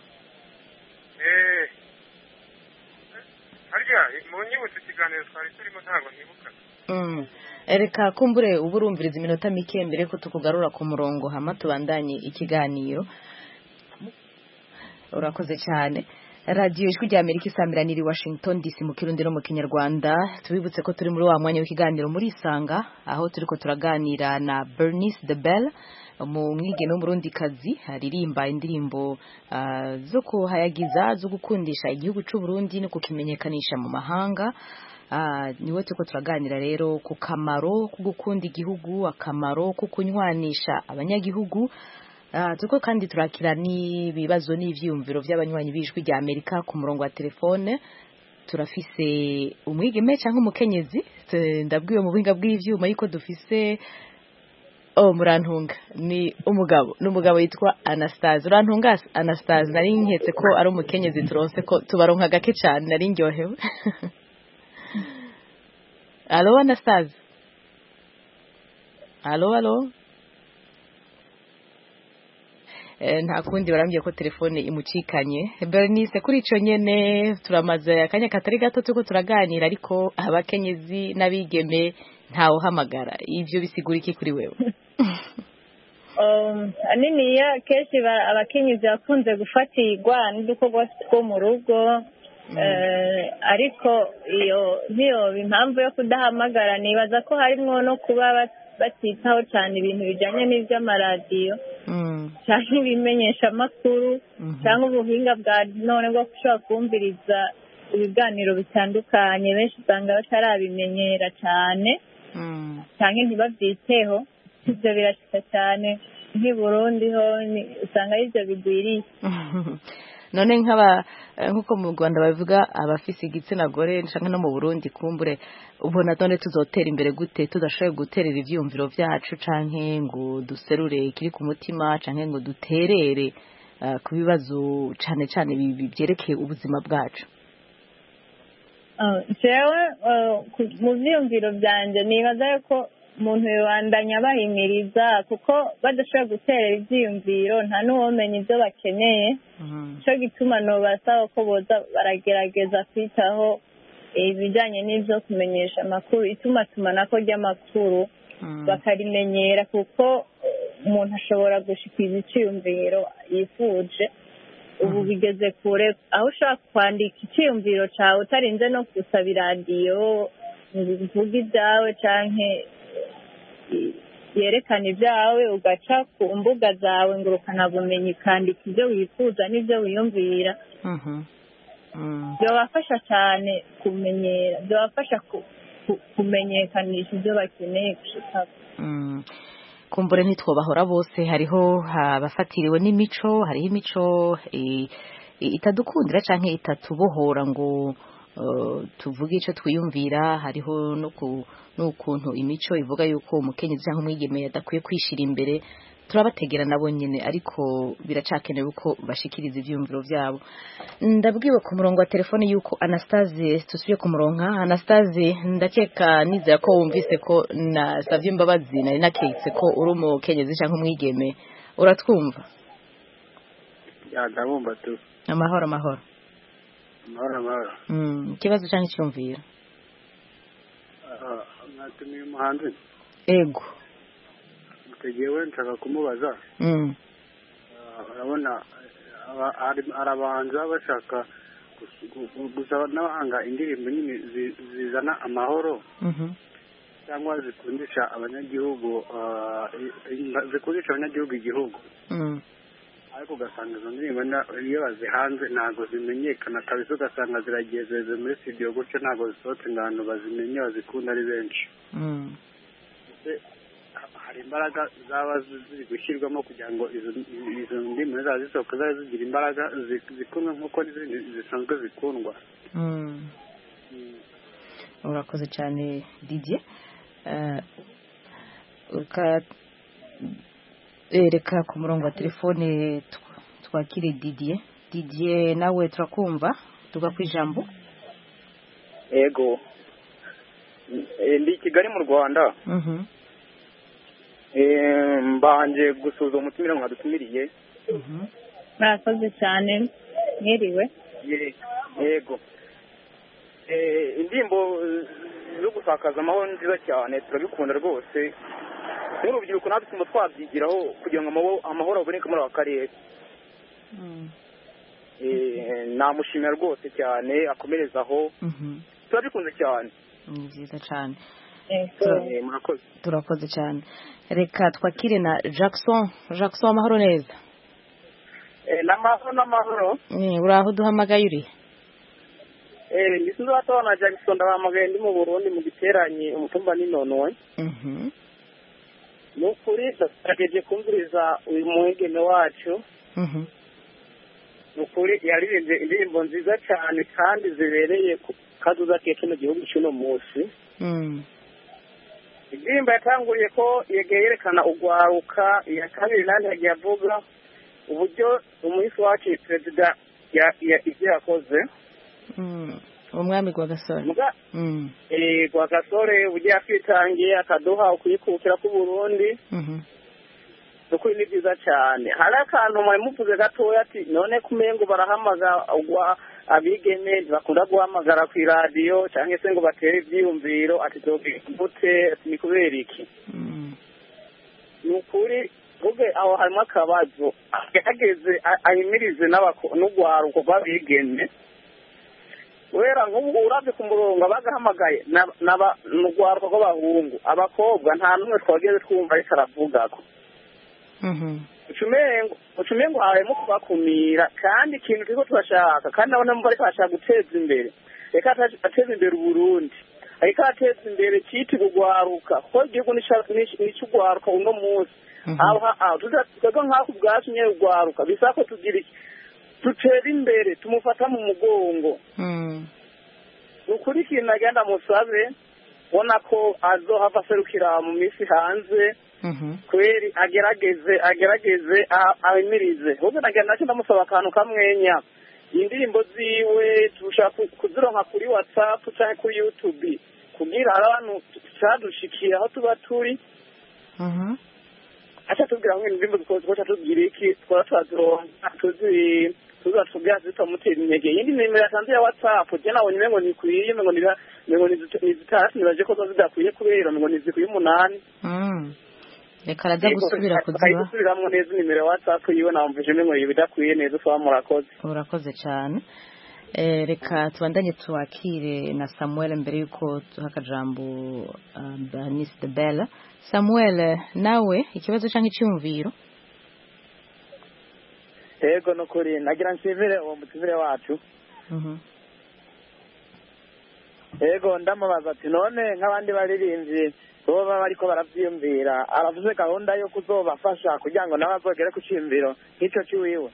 Harya mu nyibutse ikiganiro twari turimo ntabwo ntibuka. Reka kumbure uburumviriza iminota mike mbere ko tukugarura ku murongo hama tubandanye ikiganiro. Urakoze cyane. Radio Ijwi rya Amerika isamiranira i Washington DC mu Kirundi no mu Kinyarwanda. Tubibutse ko turi muri wa mwanya w'ikiganiro muri Isanga aho turiko turaganira na Bernice de Belle. umwigeme w'umurundikazi aririmba indirimbo zo kuhayagiza zo gukundisha igihugu cy'u Burundi no kukimenyekanisha mu mahanga. Niwe turiko turaganira rero ku kamaro ko gukunda igihugu, akamaro ko kunywanisha abanyagihugu. Turiko kandi turakira n'ibibazo n'ivyiyumviro by'abanywanyi b'ijwi rya Amerika ku murongo wa telefone. Turafise umwigeme cyangwa umukenyezi, ndabwiwe mu buhinga bw'ivyuma yuko dufise murantunga ni umugabo yitwa Anastase. Urantunga Anastase, nari nketse ko ari umukenyezi turonse ko tubaronka gake cyane, nari ndyohewe. Allo Anastase? Allo? Nta kundi barambye ko telefone imucikanye. Bernice, kuri ico nyene turamaze akanya katari gato tuko turaganira, ariko abakenyezi n'abigeme ntawo hamagara. Ivyo bisigura iki kuri wewe? Aniniya kenshi abakenyezi bakunze gufatirwa n'udukorwa two mu rugo, ariko niyo impamvu yo kudahamagara. Nibaza ko harimwo no kuba batitaho cyane ibintu bijanye n'ivy'amaradiyo cyangwa ibimenyesha amakuru cyangwa ubuhinga bwa none bwo gushobora kumviriza ibiganiro bitandukanye. Benshi usanga batarabimenyera cyane cyangwa ntibabyiteho. Ibyo birashika cyane nk'i Burundi ho usanga aribyo bigwiriye. None nk'uko mu Rwanda bavuga abafise igitsina gore canke no mu Burundi kumbure, ubona none tuzotera imbere gute tudashoboye guterera ivyumviro vyacu canke ngo duserure kiri ku mutima canke ngo duterere ku bibazo cane cane byerekeye ubuzima bwacu? Jewe mu vyumviro vyanje nibaza ko umuntu yobandanya bahimiriza, kuko badashobora guterera ivyiyumviro nta n'uwomenya ivyo bakeneye. Nico gituma nobasaba ko boza baragerageza kwitaho ibijanye n'ivyo kumenyesha amakuru, itumatumanako ry'amakuru bakarimenyera, kuko umuntu ashobora gushikiriza iciyumviro yifuje. Ubu bigeze kure aho ushobora kwandika iciyumviro cawe utarinze no gusaba iradiyo ngo uvuge ibyawe canke yerekana ibyawe, ugaca ku mbuga zawe ngurukanabumenyi ukandika ibyo wifuza n'ibyo wiyumvira. Byobafasha cyane kumenyera, byobafasha kumenyekanisha ibyo bakeneye gushikako. Kumbure ntitwobahora bose, hariho abafatiriwe n'imico, hariho imico itadukundira canke itatubohora ngo tuvuge icyo twiyumvira. Hariho n'ukuntu imico ivuga yuko umukenyezi cyangwa umwigeme adakwiye kwishira imbere. Turabategera nabo nyine, ariko biracakenewe ko bashikiriza ivyumviro vyabo. Ndabwiwe ku murongo wa telefone yuko Anastase tusubiye ku murongo. Anastase, ndakeka nizera ko wumvise ko nasavye imbabazi, nari naketse ko uri umukenyezi cyangwa umwigeme. Uratwumva? Ndabumva tu. Amahoro. Amahoro. Ikibazo cyangwa icyumviro? Natumiye umuhanzi. Ego. Tegewe nshaka kumubaza. Urabona arabanza bashaka gusaba n'abahanga indirimbo nyine zizana amahoro, cyangwa zikundisha abanyagihugu igihugu. Ariko ugasanga izo ndirimbo iyo bazihanze ntabwo zimenyekana kabisa, ugasanga zirageze muri studio gutyo ntabwo zisohotse ngo abantu bazimenye bazikunda ari benshi. Hari imbaraga zaba ziri gushyirwamo kugira ngo izo ndimi zaba zisohoka zaba zigira imbaraga zikundwa nk'uko n'izindi zisanzwe zikundwa. Urakoze cyane Didier. Reka ku murongo wa telefone twakire Didier nawe turakumva, tuga ku ijambo. Ego, ndi Kigali mu Rwanda. Mbanje gusuza umutumire mwadutumiriye. Murakoze cyane, mwiriwe. Yego, indirimbo zo gusakaza amahoro nziza cyane, turabikunda rwose. Nk'urubyiruko natwe tuma twabyigiraho kugira ngo amahoro aboneke muri aka karere. namushimira rwose cyane, akomerezaho, turabikunze cyane. Ni byiza cyane. turakoze cyane. Reka twakire na Jackson. Jackson, amahoro neza? n'amahoro. Uraho duhamagaye uri? Ndisubiza batona Jackson, ndabahamagaye ndi mu Burundi mu giteranye umutumba n'inonoye. Nukuri turageje kumviriza uyu muhegeme wacu. Nukuri yaririmbye indirimbo nziza cyane kandi zibereye kazuza keke mu gihugu cy'uno munsi. Indirimbo yatanguriye ko yerekana ugwaruka, iya kabiri nandi yagiye avuga uburyo umuhisi wacu perezida ibyo yakoze. Umwami Rwagasore. Rwagasore uburyo yakwitangiye akaduha ukuyikukira ku Burundi. Nukuri ni byiza cyane. Hari akantu mwari muvuze gatoya ati none kumengo barahamaga abigeme bakunda guhamagara ku radio cyangwa se ngo batere ibyiyumviro ati dogute ni kubera iki. Nukuri vuge aho harimo akabazo ageze ayimirize n'ugwaruko babigeme. Wera nk'ubu uravye ku murongo bagahamagaye n'ugwaruko rw'abahungu, abakobwa nta numwe twageze twumva ariko aravugako. Ucumengo harimo kubakumira kandi ikintu turiko turashaka kandi nabona mba ariko ashaka guteza imbere. Reka ateze imbere Uburundi, ariko ateze imbere citi kugwaruka ko igihugu n'icugwaruka uno munsi. Twebwe nk'ako ubwacu nyene ugwaruka bisaba ko tugira iki tutera imbere tumufata mu mugongo. Nukuri ikintu agenda musabe ubona ko azohava aserukira mu misi hanze. Kweri agerageze abimirize. Ubwo nagenda nacyo ndamusaba akantu kamwenya. Indirimbo ziwe tushaka kuzironka kuri WhatsApp cyangwa kuri YouTube kugira abantu tsadushikira aho tuba turi. Acha tubwira ngo indirimbo zikoze tugira iki twara twazironka tuzatubwira zitamutera intege. Yindi nimero yatanze ya WhatsApp je nabonye ngo nikwiye ngo nizitatu nibaje ko zidakwiye kubera ngo nizikwiye 8. Reka raza gusubira kuziba. Gusubiramo neza nimero ya WhatsApp yiwe namvije ngo bidakwiye neza so murakoze. Urakoze cyane. Reka tubandanye tuwakire na Samuel mbere yuko hakajambo Bernice de Bella. Samuel, nawe ikibazo cyangwa icyumviro? Yego nukuri nagira nsivire uwo mutivire wacu. Yego ndamubaza ati none nk'abandi baririmbyi bo baba bariko baravyiyumvira aravuze gahunda yo kuzobafasha kugira ngo nabazogere ku cyimviro nk'icyo cyuwiwe.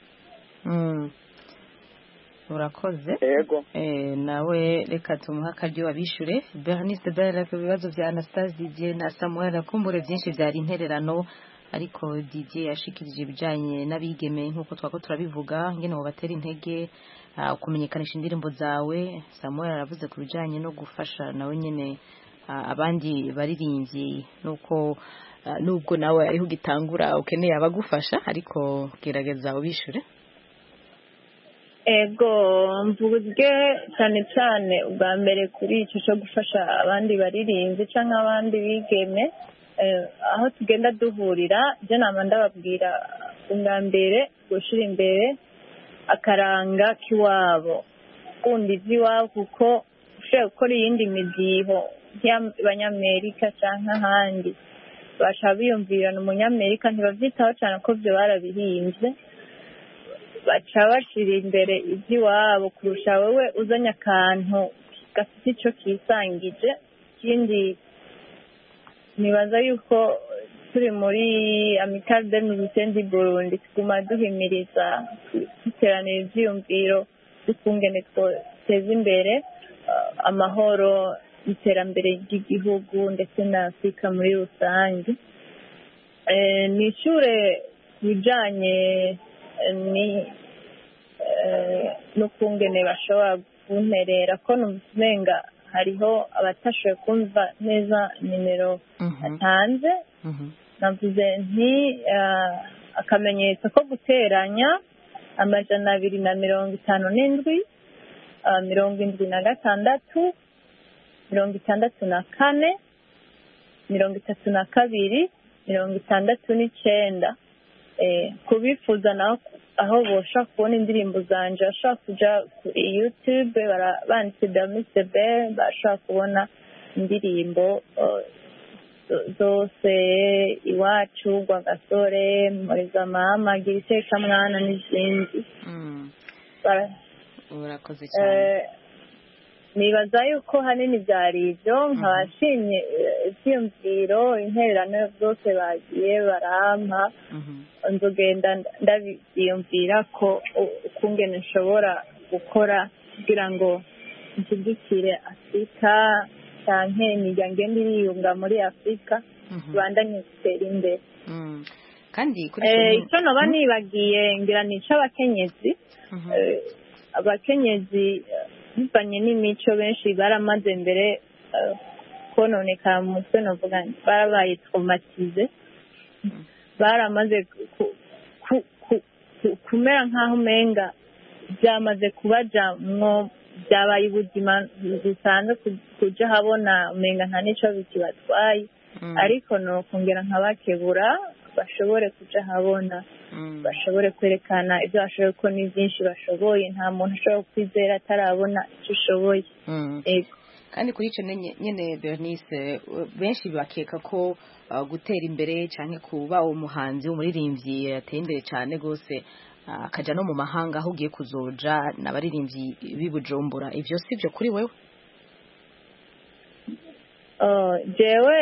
Urakoze. Yego. Nawe reka tumuha akaryo abishure. Bernice de Bella ku bibazo bya Anastasie Didier na Samuel akumbure byinshi byari intererano ariko Didier yashikirije ibijanye n'abigeme nk'uko twako turabivuga ngene mu batera intege kumenyekanisha indirimbo zawe. Samuel aravuze ku bijanye no gufasha nawe nyene abandi baririmbyi nuko nubwo nawe ariho gitangura ukeneye abagufasha ariko gerageza ubishure. Ego mvuge cyane cyane ubwa mbere kuri icyo cyo gufasha abandi baririmbyi cyangwa abandi bigeme aho tugenda duhurira je nama ndababwira ubwa mbere gushira imbere akaranga kiwabo kundi ivy'iwabo kuko ushobora gukora iyindi midiho y'abanyamerika cyangwa ahandi bashaka biyumvirana umunyamerika ntibavyitaho cyane ko byo barabihimbye baca bashira imbere iby'iwabo kurusha wowe uzanye akantu gafite icyo kisangije. Ikindi nibaza yuko turi muri Amicale des Musiciens du Burundi tuguma duhimiriza duteranira ivyiyumviro dukungene twoteza imbere amahoro iterambere ry'igihugu ndetse na Afurika muri rusange. Ni ishure bijanye n'ukungene bashobora kunterera ko numenga hariho abatashoboye kumva neza nimero atanze. Navuze nti akamenyetso ko guteranya 257 76 64 32 69 kubifuza naho aho bosha kubona indirimbo zanje bashaka kuja kuri YouTube banditse Bernice de Bella bashaka kubona indirimbo zose iwacu Rwagasore Muriza Mama gira iteka mwana n'izindi. Urakoze cyane. Nibaza yuko hanini byari ibyo nkabashimye ibyiyumviro intererano zose bagiye barampa nzogenda ndabyiyumvira ko ukungene nshobora gukora kugira ngo nshyigikire Afurika cyane imiryango iriyunga muri Afurika bandanye gutera imbere. Kandi icyo noba nibagiye ngira ni icy'abakenyezi. Abakenyezi bivanye n'imico benshi baramaze mbere kononekara mu mutwe novuga barabaye traumatize, baramaze kumera nk'aho umenga byamaze kubajamwo, byabaye ubuzima busanzwe kuja habona umenga nta n'ico bikibatwaye, ariko nokongera nkabakebura bashobore kuja habona, bashobore kwerekana ibyo bashoboye ko ni byinshi bashoboye, nta muntu ashobora kwizera atarabona icyo ushoboye. Kandi kuri icyo nyine Bernice benshi bakeka ko gutera imbere cyane kuba umuhanzi w'umuririmbyi yateye imbere cyane rwose akajya no mu mahanga aho ugiye kuzoja n'abaririmbyi b'ibujumbura, ibyo si byo kuri wewe? Jewe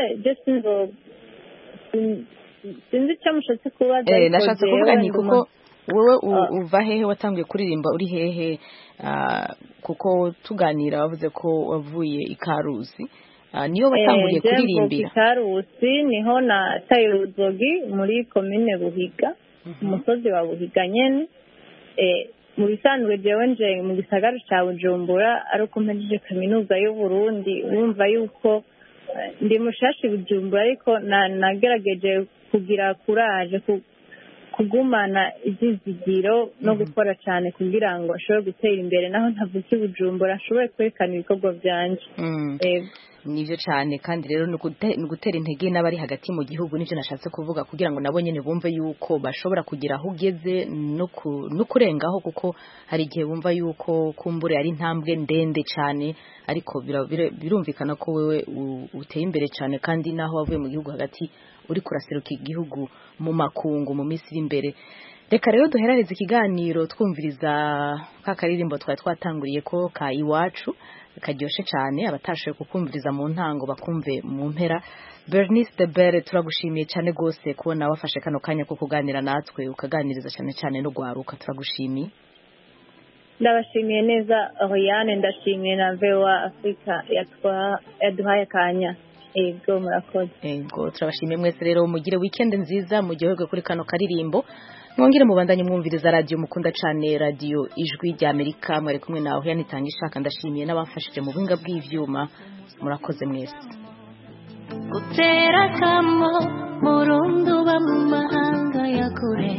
sinzi icyo mushatse kubaza, ariko nashatse kuvuga nti kuko wowe uva hehe, watangiye kuririmba uri hehe? Kuko tuganira wavuze ko wavuye i Karusi, niyo watanguriye kuririmbira? I Karusi niho nataye uruzogi muri komine Buhiga, umusozi wa Buhiga nyene. Mu bisanzwe jewe nje mu gisagara cya Bujumbura, ariko mpejeje kaminuza y'u Burundi, wumva yuko ndi mushashi Bujumbura, ariko nagerageje kugira kuraje kugumana ibyizigiro no gukora cyane kugira ngo ashobore gutera imbere, naho ntavuze Bujumbura ashobore kwerekana ibikorwa byanje. Nivyo cyane, kandi rero ni gutera intege n'abari hagati mu gihugu, nivyo nashatse kuvuga, kugira ngo nabo nyene bumve yuko bashobora kugira aho ugeze no kurengaho, kuko hari igihe bumva yuko kumbure ari intambwe ndende cyane, ariko birumvikana ko wewe uteye imbere cyane, kandi naho wavuye mu gihugu hagati uri kuraseruka igihugu mu makungu mu minsi iri imbere. Reka rero duherareze ikiganiro twumviriza ka karirimbo twari twatanguriye ko ka Iwacu, karyoshe cyane, abatashoboye kukumviriza mu ntango bakumve mu mpera. Bernice de Bere, turagushimiye cyane rwose kubona wafashe kano kanya ko kuganira natwe, ukaganiriza cyane cyane no gwaruka. Turagushimiye. Ndabashimiye neza Oriane, ndashimiye na VOA Afrika yaduhaye akanya. Ego murakoze. Ego turabashimiye mwese rero, mugire weekend nziza, mugihorwe kuri kano karirimbo, mwongere mubandanye mwumviriza radio mukunda cyane, radio Ijwi rya Amerika. Mwari kumwe nawe yanitanga ishaka, ndashimiye n'abafashije mu buhinga bw'ivyuma, murakoze mwese. Gutera kamo Burundu ba mu mahanga ya kure,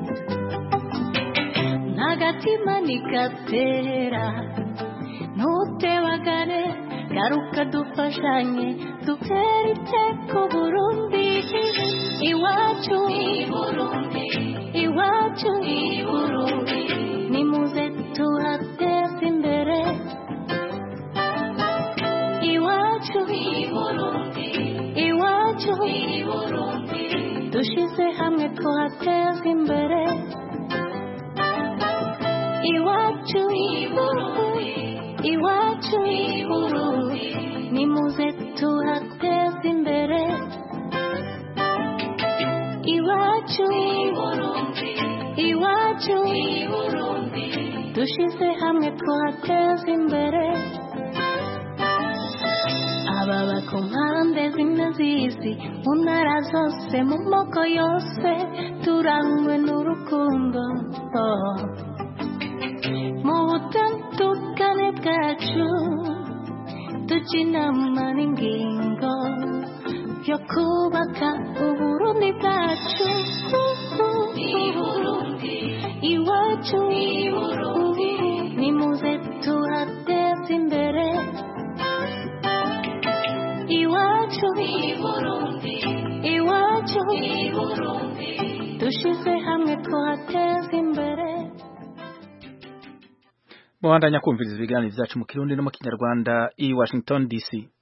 nagatima nikatera ntutebagane, garuka dufashanye dutere iteko Burundi, iwacu Burundi, iwacu Burundi, nimuze tuhateze imbere, iwacu Burundi, iwacu Burundi, dushize hamwe tuhateze imbere, iwacu Burundi, iwacu Burundi, nimuze tuhateze imbere, iwacu Burundi, iwacu Burundi, dushize hamwe tuhateze imbere. Ababa ku mpande zimwe z'isi, mu ntara zose, mu moko yose, turangwe n'urukundo, mu butandukane bwacu, tujya inama n'ingingo byo kubaka Uburundi bwacu, iwacu Burundi, nimuze tuhateze imbere, iwacu Burundi, iwacu Burundi, dushize hamwe tuhateze imbere. Mwandanya kumviriza ibiganiro byacu mu Kirundi no mu Kinyarwanda i Washington DC.